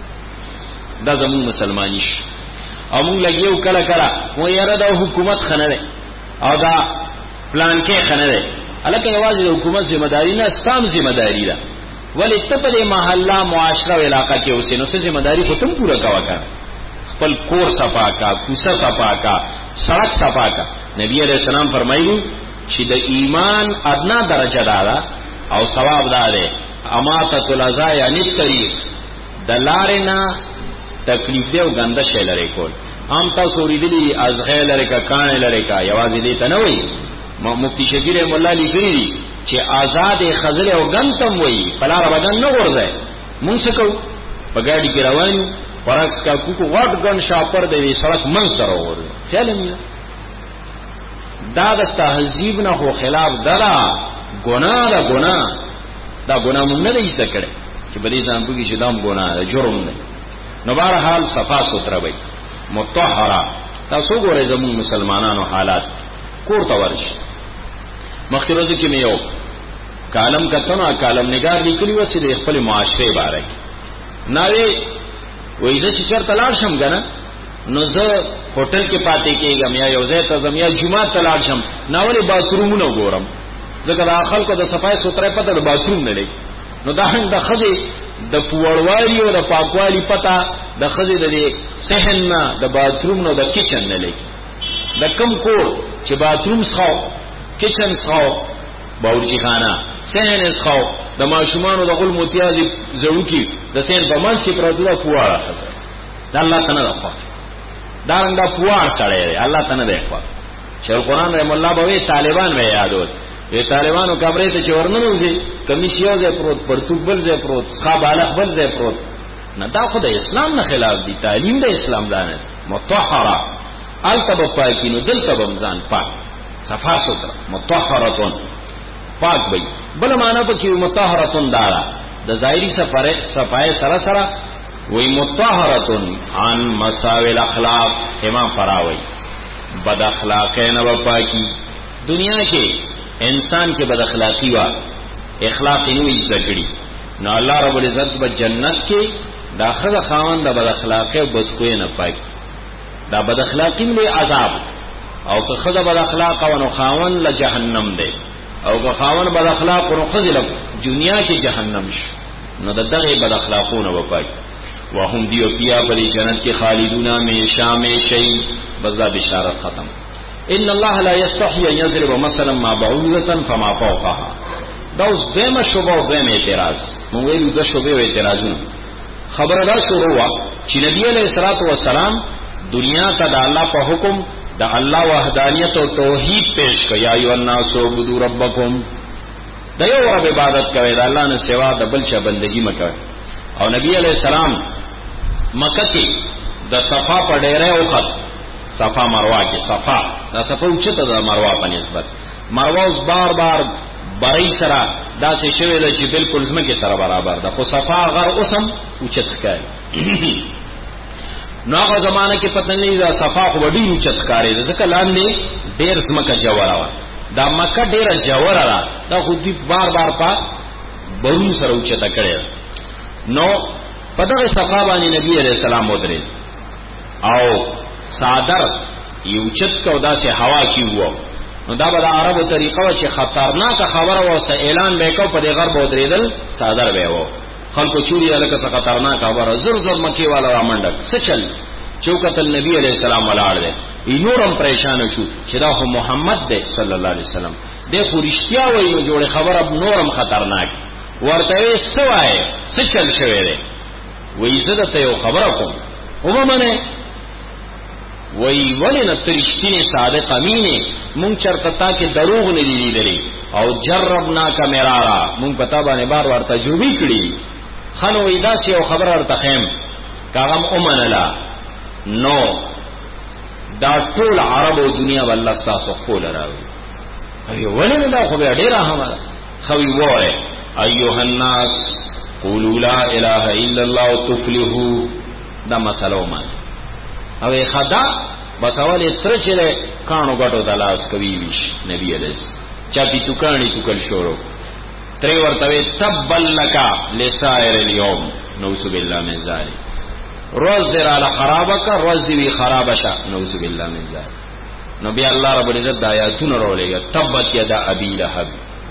دا زموږ مسلمانیش او مونږ لګیو کله کله مو یاره د حکومت خنره او دا پلان کې خنره الکه یوازې د حکومت ذمہ داری نه ستام ذمہ داری ده ولی ته په محله معاشره او علاقہ کې اوسې نو څه ذمہ داری خو تم پورا کاوه کا خپل کور صفا کا کوڅه صفا کا سړک صفا کا نبی علیہ السلام فرمایي چې د ایمان ادنا درجه ده او ثواب ده اماتۃ الازای عن الطریق د لارنا تکلیف دی او غنده شی لري کول عام تاسو ورېدلی از غیر لري کا کان لري کا یوازې دې ته نه وي مفتی شفیع مولا لیکلی دي چې آزاد خزل او غنتم وي پلار بدن نه ورځي مونږ څه کو په ګاډي کې روانو پرکس کا کوکو واټ ګن شاپر دی سړک من سره ورو خیال نه دا د تهذیب نه خو خلاف دلا ګناه دا ګناه دا ګناه مونږ نه ایسته کړي چې بده ځان پوګي چې دام ګناه ده جرم نه نو بهر حال صفا ستر وي مطهره تاسو ګورئ زموږ مسلمانانو حالات کور ته ورشي مخکې ورځ کې مې یو کالم کتنه کالم نگار لیکلی و چې د خپل معاشره باره ناوي وې چې چرته لاړ شم کنه نو زه هوټل کې پاتې کېږم یا یو ځای ته زم یا جمعه ته لاړ شم ناولې باترومونه ګورم ځکه د خلکو د صفای سترې پته د باتروم نه لګي نو دا هم د خځې د پوړوالي او د پاکوالي پته د خزې د صحن نه د باتروم نه د کچن نه لګي د کم کور چې باتروم ښاو کچن ښاو باورچی خانه صحن ښاو د ماشومانو د غل متیازي زړو کې د صحن په منځ کې پروت دا پواره د الله تعالی د خوا دا رنګ دا پوار سره الله تعالی د خوا چې قرآن رحم الله به طالبان به یادول وی طالبانو کمرې ته چې ورننوځي کمیسیو ځای پروت پرتوک بل ځای پروت ښا بالغ بل ځای پروت نه دا خو د اسلام نه خلاف دي تعلیم د اسلام دانه مطهره التب پاکینو دلته بمزان پاک صفا ستر مطهرتون پاک وي بل معنا په کې مطهرتون دارا د ظاهري صفای سره سره وی مطهرتون عن مساوی الاخلاق امام فراوی بد اخلاقی نه پاکی دنیا کې انسان کې بد اخلاقی وا اخلاق نو یې ذکرې نو الله رب العزت په جنت کې داخله خاوند د بد اخلاقی او بدخوی نه پاک دا بد اخلاقی له عذاب او که خدای بد اخلاق او نو خاوند له جهنم دی او که خاوند بد اخلاق او خدای له دنیا کې جهنم شي نو دغه بد اخلاقونه و پاک وهم دیو پیا بلی جنت کې خالدون همیشه بزا بشارت ختم ان الله لا يستحي ان يضرب مثلا ما بعوضه فما فوقها دا اوس دمه شوبه او دمه اعتراض موږ ویلو د شوبه او اعتراضونه خبره دا شروع وا چې نبی علیہ الصلوۃ والسلام دنیا ته د الله په حکم د الله وحدانیت او توحید پیش کړ یا ایو الناس عبدوا ربکم د یو رب عبادت کوي د الله نه سوا د بل چا بندگی مکوئ او نبی علیہ السلام مکه کې د صفا په ډیره وخت صفا مروه کې صفا دا صفا اوچته د مروه په نسبت مروه اوس بار بار بری سره دا چې شوی د چې بالکل زمکه سره برابر ده خو صفا غر اوسم اوچت ښکاري نو هغه زمانہ کې پته نه دا صفا خو ډیر اوچت ښکاري ځکه لاندې ډیر زمکه جوړه و دا مکه ډیره جوړه ده دا خو دې بار بار په برون سره اوچته کړي نو پدغه صفا باندې نبی علیہ السلام ودرې او صادر یوچت کو دا چې هوا کی وو نو دا به د عربو طریقه چې خطرناک خبره واسه اعلان وکاو په دې غرب ودرېدل صادر به وو خلکو چوری الکه څه خطرناک خبره زر زر مکی والا را منډک څه چل چوکت النبی علیہ السلام ولاړ دی نورم پریشان شو چې دا خو محمد دی صلی الله علیه وسلم د خو رښتیا وایي نو جوړه خبره نورم خطرناک ورته سوای څه چل شوی دی وې زده ته یو خبره کوم ومنه وې ولنه ترشتینه صادق امینه مونږ چرته تا کې دروغ نه دی لیدلی او جربنا کمرارا مونږ پتا باندې بار ور تجربه کړی خنو ایدا سی یو خبره ورته خیم کاغم اومنلا نو دا ټول عرب او دنیا والله تاسو خول راوي ای ولنه دا خو ډیره هم خوي وره ایها الناس قولوا لا اله الا الله تفلحوا دا مسلو مان او خدا بس اول تر چره کانو غټو دلاس کوي ویش نبی علیہ چا پی تو کانی تو کل شورو تری ورتوی تبل لکا لسائر اليوم نوذ بالله من ذلک روز در علی خرابک روز دی خرابشا نوذ بالله من ذلک نبی الله رب العزت د آیاتونو رولېګا تبت یدا ابي لهب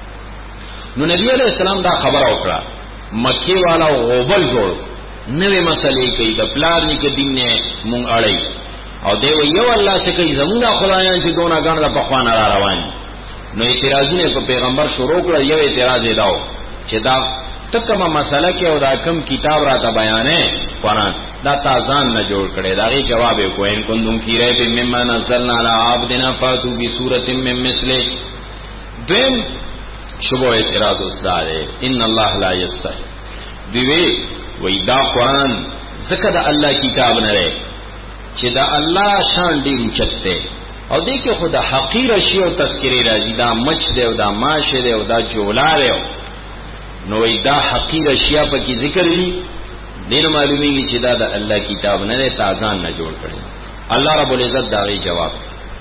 نو نبی علیہ السلام دا خبر وکړه مکی والا غوبل جوړ نوې مسلې کوي د پلان کې دین نه مونږ اړای او دی یو الله چې کوي زمونږ خدایان چې دونه غاڼه د پخوانه را روان نو اعتراضونه په پیغمبر شروع کړ یو اعتراض داو چې دا تکمه مسله کې او دا کم کتاب را ته بیانې قرآن دا تازان نه جوړ کړي دا غي جواب یې کوین کوم کی ریب مما نزلنا علی عبدنا فاتو بسوره من مثله دیم شبو اعتراض استاد ان الله لا یستحی دی وی دا قرآن زکه دا الله کتاب نه لري چې دا الله شان دی اوچته او دې کې خدا حقیر شی او تذکری راځي دا مچ دی او دا ماشه دی او دا جولا دی نو وی دا حقیر اشیاء په کې ذکر دي دین معلومیږي چې دا د الله کتاب نه لري تازان نه جوړ کړي الله رب العزت دا غي جواب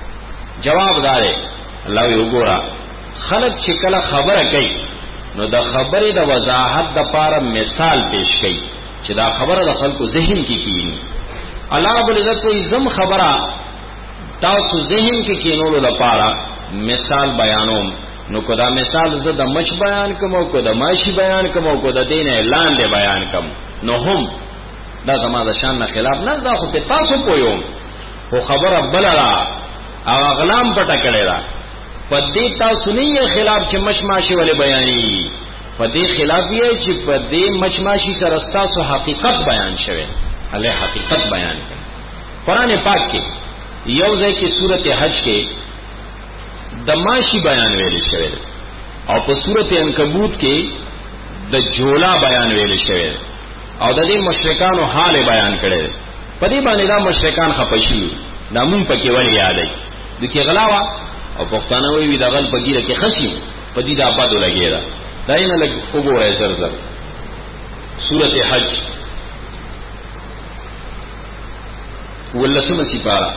دار الله یو ګورا خلق چې کله خبره کوي نو دا خبره د وضاحت د پاره مثال پیش کوي چې دا خبره د خلکو ذهن کې کیږي الله رب العزت کوئی زم خبره تاسو ذهن کې کینولو لپاره مثال بیانوم نو کو دا مثال زه د مچ بیان کوم او کو د ماشي بیان کوم او کو د دین اعلان دی بیان کوم نو هم دا زما د شان نه خلاف نه، دا خو په تاسو پویوم، خو خبره بلرا او اغلام پټه کړی را په دې تاسو نه خلاف چې مشماشي ولې بیانې، په دې خلاف یې چې په دې مشماشي سره تاسو حقیقت بیان شوه، الله حقیقت بیان کړي. قران پاک کې یو ځای کې سورته حج کې د ماشي بیان ویل شوی او په سورته عنکبوت کې د جولا بیان ویل شوی او د دې مشرکانو حال بیان کړي. په دې باندې دا مشرکان خپشي دا مونږ پکې ولې یادای د کې غلاوه او پښتانه وی دا غل پګیره کې خشي په دې د آبادو لګیرا دا یې نه لګ وګورئ زر سورته حج ولسمه سپارا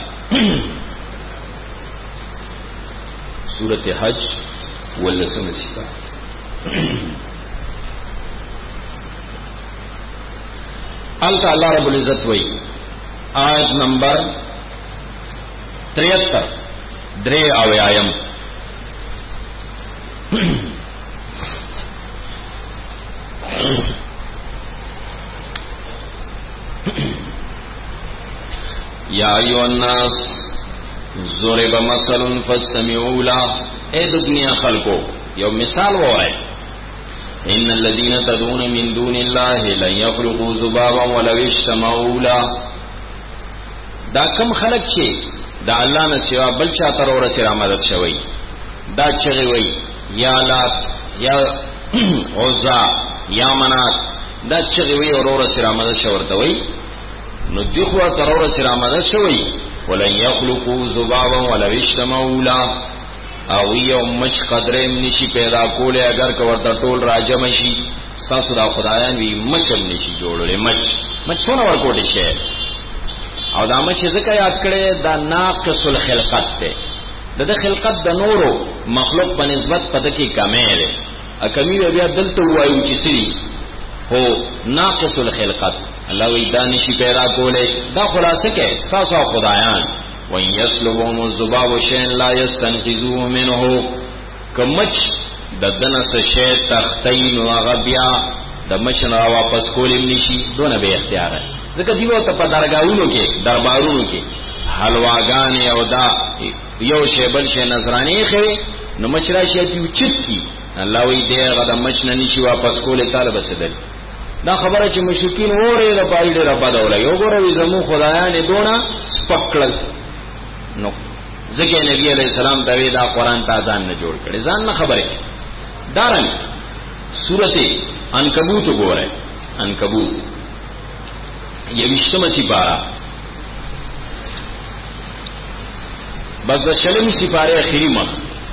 سورته حج ولسمه سپارا اللہ رب العزت وی آیت نمبر 73 درے او آیم یا ایوہ الناس ضرب مثل فاستمعوا له، اے دنیا خلقو یو مثال وای، ان الذين تدعون من دون الله لن يخلقوا ذبابا ولو اجتمعوا له. دا کم خلق چې دا الله نه سوا بل چا تر اور سره مدد شوی، دا چغي وای یا لات یا عزا یا منات، دا چغي وای اور سره مدد شورته وای، نو دغه تر اور سره مدد شوی ولن يخلقوا ذبابا ولو اجتمعوا له، او یو مچ قدرم نشي پیدا کوله اگر کورته ټول راجم شي، تاسو دا خدایان وی مچم نشي جوړولې، مچ څونه ورکوټی شي او دا مچ ځکه یاد کړي دا ناقص الخلقت ته، د خلقت د نورو مخلوق په نسبت پد کې کمې ده، ا کمی بیا دلته وایو چې سری هو ناقص الخلقت، الله وی دا نشي پیدا کوله، دا خلاصه کې تاسو خدایان وَإِنْ يَسْلُبْهُمُ الذُّبَابُ شَيْئًا لَا يَسْتَنْقِذُوهُ مِنْهُ، کمچ د دنس شی تختین او غبیا د مشن را واپس کولم نشي، دونه به اختیار ہے، ځکه دیو ته په درگاہونو کې دربارونو کې حلواګان او دا یو شی بل شی نظرانی خي، نو مچ راشي تی چت کی الله وی دی غد مچ نه نشي واپس کوله طالب سدل. دا خبره چې مشرکین وره د پایډه را بدوله، یو ګوره زمو خدایان دونه سپکړل، نو ځکه نبی علیہ السلام ته دا قران تازان نه جوړ کړي، ځان نه خبره. دارن سورته عنکبوت وګوره، عنکبوت یوشتمه سپارا، بس د شلم سپاره اخیری مخ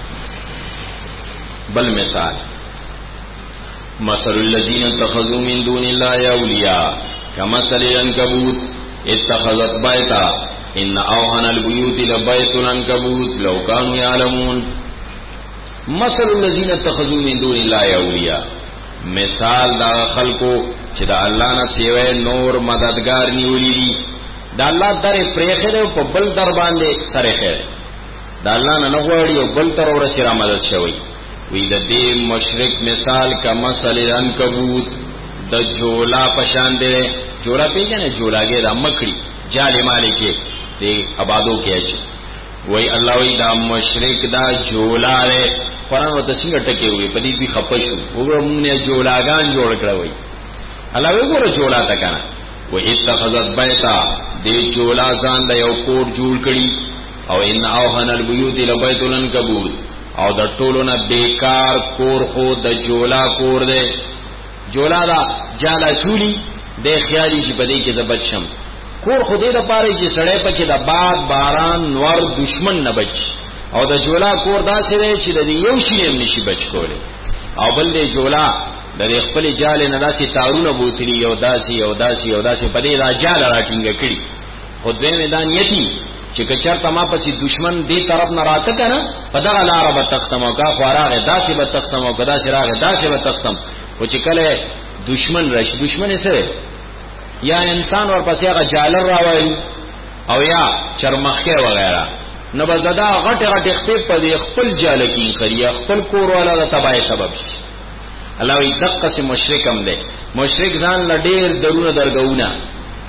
بل مثال، مثل الذين اتخذوا من دون الله اولیاء كمثل العنكبوت اتخذت بيتا ان اوهن البيوت لبيت العنكبوت لو كانوا يعلمون. مثل الذين اتخذوا من دون الله اولیاء، مثال دا خلقو چې دا الله نه سیوه نور مددگار نیولی دي، دا الله در پرېخه ده په بل در باندې سره خره، دا الله نه غواړي او بل تر ور سره مدد شوی. وی د دې مشرک مثال کا مثل العنکبوت، د جولا پشان دی، جولا پیژنه جولاګه د مکړی جاله مالکه دی آبادو کې اچ، وی الله وی دا مشرک دا جولا له قرآن و تسنګ ټکي وي په دې به خپشو وګوره موږ نه جولاګان جوړ کړو، وی الله وی ګوره جولا تا کنه، و اتخذت بیتا دې جولا ځان د یو کور جوړ کړي، او ان اوهن البيوت لبيت العنكبوت، او د ټولو نه بیکار کور خو د جولا کور دی، جولا دا جالا چولی د خیالي چې پدې کې زبد شم، کور خو دې د پاره چې سړې پکې د باد باران نور دشمن نه بچ، او د جولا کور داسې دی چې د یو شي هم نشي بچ کوله، او بل دې جولا د خپل جاله نه داسې تارونه بوتلی یو داسې یو داسې یو داسې پدې دا جاله راټینګ کړي، خو دې میدان یتی چې کچرته ما پسې دشمن دې طرف نه راته کنه په دغه لار به تختمو کا خوراغه داسې به تختمو کدا چې راغه داسې به تختم، او چې کله دشمن راشي دشمن یې سره یا انسان ورپسې هغه جالر راوړي او یا چرمخه وغیرہ، نو بزدا غټ غټ خپل په خپل جاله کې خریا خپل کور والا د تباہی سبب شي. الله وی دقه سي مشرک هم دی، مشرک ځان لډیر درونه درګونه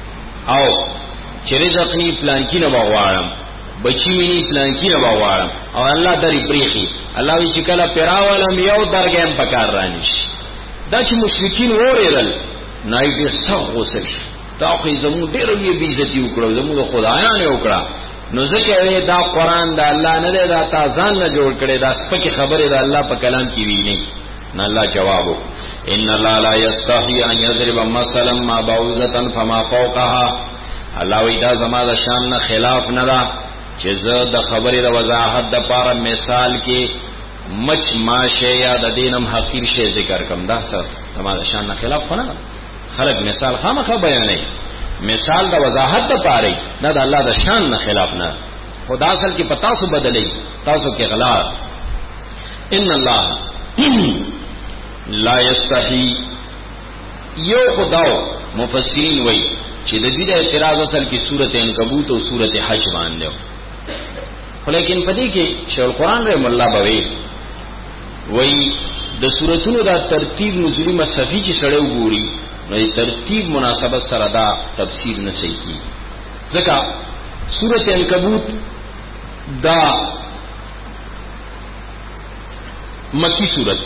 او چې رزق ني پلان کې نه وغواړم بچی ویني پلان کې نه وغواړم او الله درې پریخي الله وی چې کله پیراولم یو درګم پکار رانیش دا چې مشرکین وریدل نای دې څو غوسه دا خو زمو ډېر یې بیزتی وکړو زمو د خدایانه وکړه نو ځکه دا قران د الله نه دی دا تازان نه جوړ کړي دا سپکه خبره د الله په کلام کې وی نه الله جواب ان الله لا یستحی ان یضرب مثلا ما بعوضه فما فوقها الله وی دا زما د شان نه خلاف نه دا چې زه د خبرې د وضاحت د پاره مثال کې مچ ماشه یا د دینم حقیر شی ذکر کوم دا سر زما د شان نه خلاف نه خلق مثال خامخا بیانې مثال د وضاحت د پاره نه د الله د شان نه خلاف نه خدا اصل کې پتا سو بدلې تاسو کې غلط ان الله لا یستحی یو خداو مفسرین وای چې د دې اعتراض اصل کې سورته عنکبوت او سورته حج باندې ولیکن پدې کې شیخ القرآن رحم الله بوي وای د سوراتونو دا ترتیب نزولی مصحفی چې سره وګوري نو ترتیب مناسبت سره دا تفسیر نه صحیح کی ځکه سورته عنکبوت دا مکی سورت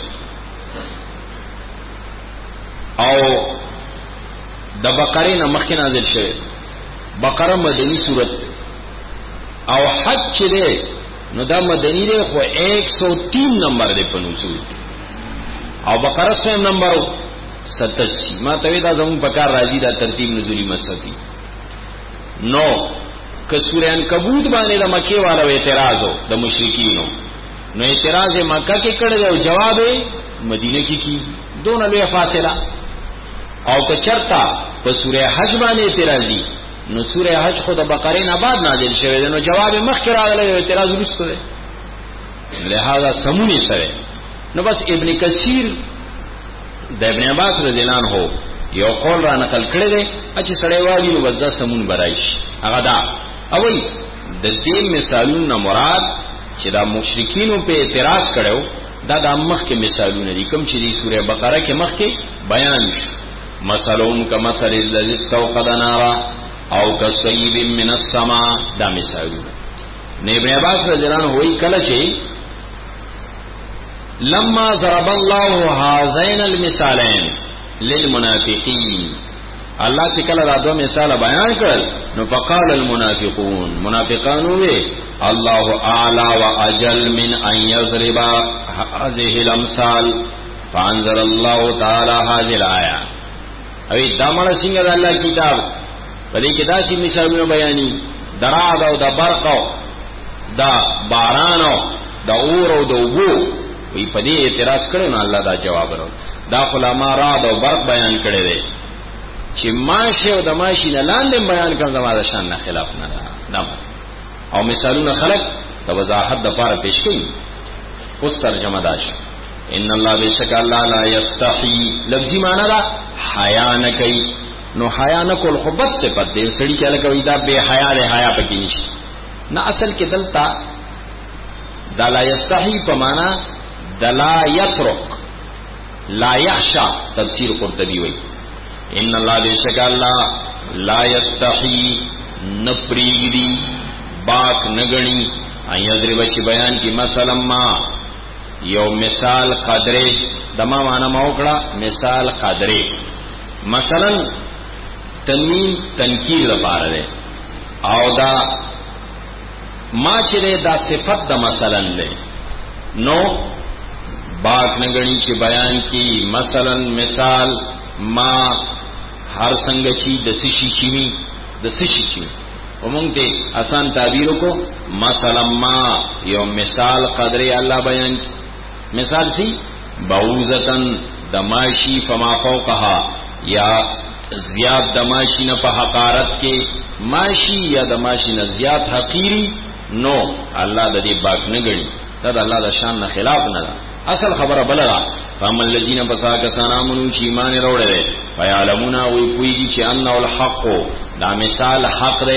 او د بقره نه مخکې نازل شوه بقره مدنی سورت او حج چې ده نو دا مدنی ده خو 103 نمبر ده په نزول او بقره سم نمبر 87 ما ته دا زمون په کار راځي دا ترتیب نزولی مصحفی نو که سورہ عنکبوت باندې د مکی والو اعتراض د مشرکینو نو اعتراض مکه کې کړل او جواب مدینه کې کی دونه لوی فاصله او که چرتا په سورہ حج باندې اعتراضی نو سورہ حج خود بقره نه بعد نازل شوه نو جواب مخکې راغلی اعتراض ورسته ده لہذا سمونی سره نو بس ابن کثیر د ابن عباس رضی الله عنه یو قول را نقل کړی دی چې سړی والی نو وځه سمون برایش هغه دا اوی د دې مثالونو مراد چې دا مشرکینو په اعتراض کړو دا د مخ کې مثالونه دي کوم چې د سوره بقره کې مخ کې بیان شو مثلهم کمثل الذی استوقد نارا او کصیب من السماء دا مثالونه نه ابن عباس رضی الله عنه وی کله چې لما ضرب الله هذين المثالين للمنافقين الله چې کله دا دوه مثال بیان کړل نو فقال المنافقون منافقان وی الله اعلى واجل من ان يضرب هذه الامثال فانزل الله تعالى هذه الايه اوی دمړ څنګه د الله کتاب په دې کې داسې مثالونه بیانې دراد او د برق او د باران او د اور او د وبو وی په دې اعتراض کړو نو الله دا جواب ورو دا علماء راد او برق بیان کړي دي چې ماشه او د ماشي نه لاندې بیان کړم زموږ شان نه خلاف نه ده او مثالونه خلق د وضاحت د پاره پیش کړي اوس ترجمه داشه ان الله بیشک الله لا یستحی لفظی معنی دا حیا نه کوي نو حیا نه کول خو بد صفت دی سړی چې لکه وی دا بے حیا له حیا پکې نشي نه اصل کې دلتا دا لا یستحی په معنا د لا یترک لا یخشى تفسیر قرطبی وی ان الله بیشک الله لا یستحی نپریدی باک نگنی ایذری بچ بیان کی مثلا ما یو مثال قدرے دما معنا موکړه مثال قدرے مثلا تنوین تنکیر لپاره ده او دا ما چې دا صفت د مثلا له نو باک نګړي چې بیان کی مثلا مثال ما هر څنګه چې د سشي چینی د سشي چی ومونږ ته آسان تعبیر کو مثلا ما یو مثال قدرے الله بیان کی مثال سی بعوزتن دماشی فما فوقها یا زیاد دماشی نه په حقارت کې ماشی یا دماشی نه زیاد حقیری نو الله د دې باک نه غړي دا د الله د شان نه خلاف نه ده اصل خبره بلغه فامل الذين بساك سنامن چې ایمان وروړي فیعلمون وی کوي چې ان الحق دا مثال حق ده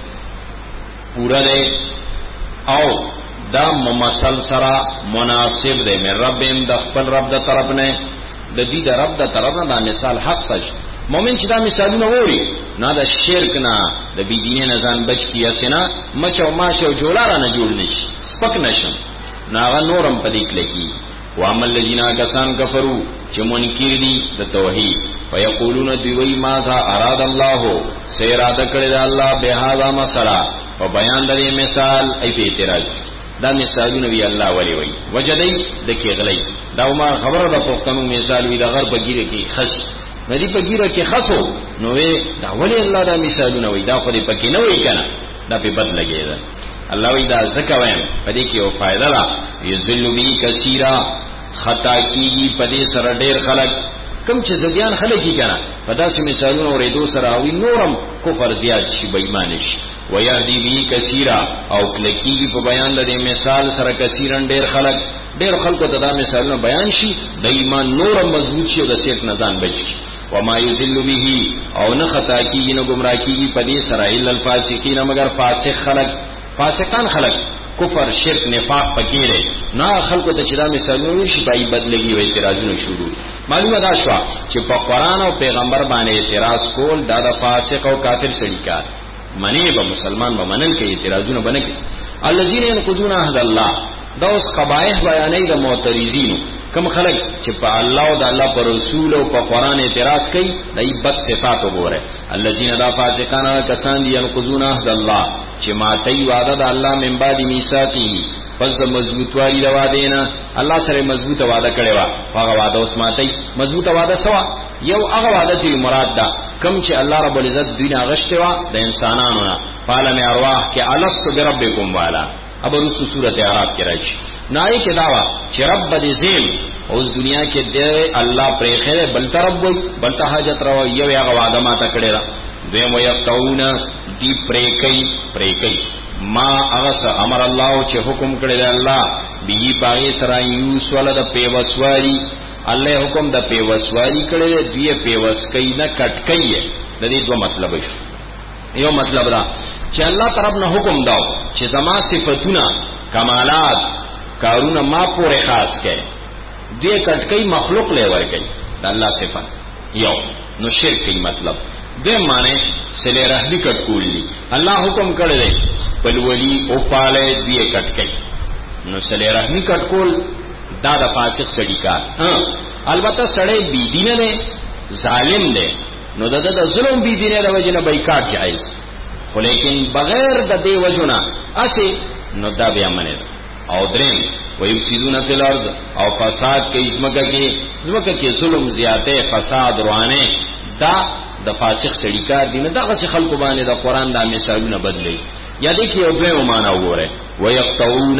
پورا ده او دا ممثل سره مناسب ده مې ربهم د خپل رب د طرف نه د دې د رب د طرف نه دا مثال حق سج مؤمن چې دا مثالونه ووري نه د شرک نه د بيدینه نه ځان بچ کیه سینا مچو ماشه او جوړاره نه جوړ نشي سپک نشم ناغه نورم پدې کلکی وعمل الذين كفروا كفروا چې منکر دي د توحید ويقولون دوی ماذا اراد الله سيراده کړی د الله به هاذا مسرا او بیان لري مثال ای په اعتراض دا مثالونه وی الله ولی وی وجدای د کې غلی دا ما خبره د پښتنو مثال وی د غرب ګیره کې خص ندی په ګیره کې خصو نو دا ولی الله دا مثالونه وی دا خو دې پکې نه وی کنه دا په بد لګیدا الله وی دا زکه وایم پدې کې یو فائدہ را یذل بی کثیرا خطا کیږي پدې سره ډېر خلک کم چې زديان خلک کی کنه په داسې مثالونو اورېدو سره او نورم کفر زیات شي بې ایمان شي ويهدي بی کثیرا او کلکیږي په بیان د مثال سره کثیرن ډېر خلکو ته دا مثالونه بیان شي د ایمان نورم مضبوط شي او د شرک نزان بچي وما يذل به او نه خطا کیږي نه گمراه کیږي پدې سره الا الفاسقین مگر فاسقان خلق کفر شرک نفاق پکیره نا خلقو ته چې دا مثالونه شي پای بدلږي و اعتراضونه شروع معلومه دا شو چې په قران او پیغمبر باندې اعتراض کول دا د فاسق او کافر سړي کار منی به مسلمان به منل کې اعتراضونه بنکي الذين ينقضون عهد الله دا اوس قبایح بیانې د معترضین کوم خلق چې په الله او د الله پر رسول او په قران اعتراض کوي دای بد صفات وګوره الذين دا فاسقان کسان دي ينقضون عهد الله چې ماتي وعده د الله من بعد میثاقه پس د مضبوطوالي د وعده نه الله سره مضبوطه وعده کړي وا هغه وعده اوس ماتي مضبوطه وعده سوا یو هغه وعده چې مراد ده کوم چې الله رب العزت دنیا غشته وا د انسانانو نه عالم ارواح کې الست بربکم والا اب رسو سورۃ اعراف کې راشي نای کې داوا چې رب دې زم اوس دنیا کې دې الله پرې خره بل طرف وي بل ته حاجت راو یو هغه وعده ما ته کړی را دوی مو یقتون دی پرې کوي ما هغه امر الله چې حکم کړی دی الله به پای سره یوس ولد پیوسواری الله حکم د پیوسواری کړی دی پیوس کوي نه کټ کوي د دې دوه مطلب شو یو مطلب دا چې الله طرف نه حکم داو چې زما صفاتونه کمالات کارونه ما پورې خاص کړي دې کټکې مخلوق له ور کوي د الله صفات یو نو شرک کی مطلب دې معنی سله رحمی کټکول دي الله حکم کړی دی بل ولی او پاله دې کټکې نو سله رحمی کټکول دا د فاسق سړي کار البته سړی بی دینه نه ظالم دی نو د ظلم بی دینه د وجنه بایکاټ جایز خو لیکن بغیر د دې وجنه اسی نو دا بیا منه او درین ويفسدون فی الارض او فساد کوي زمکه کې ظلم زیاته فساد روانه دا د فاسق سړي کار دي نه دغه خلکو باندې د قران د مثالونه بدلی یا دې کې یو دوه معنا وګوره ويقطعون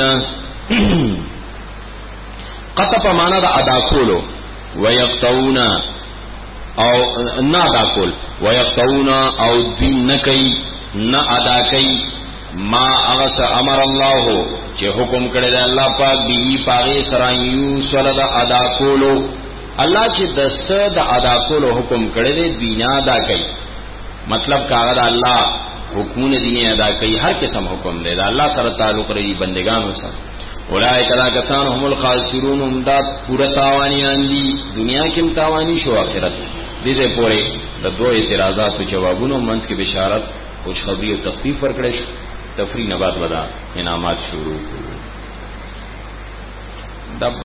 قطع معنا د ادا کولو ويقطعون او نه ادا کول ويقطعون او دین نه کوي نه ادا کوي ما هغه امر الله چې حکم کړی دی الله پاک به پاغه سره یو سره د ادا کولو الله چې د څه د ادا کولو حکم کړی دی دینه ادا کوي مطلب کاغذ الله حکمونه دینه ادا کوي هر قسم حکم دی دا الله سره تعلق لري بندگانو سره اولئک کسان هم الخاسرون هم دا پورا تاوانیان دي دنیا کې هم تاوانی شو آخرت دې پورې د دوه اعتراضات او جوابونو منځ کې بشارت خوش خبری او تخفیف ورکړې شو تفریح نه بعد ودا انعامات شروع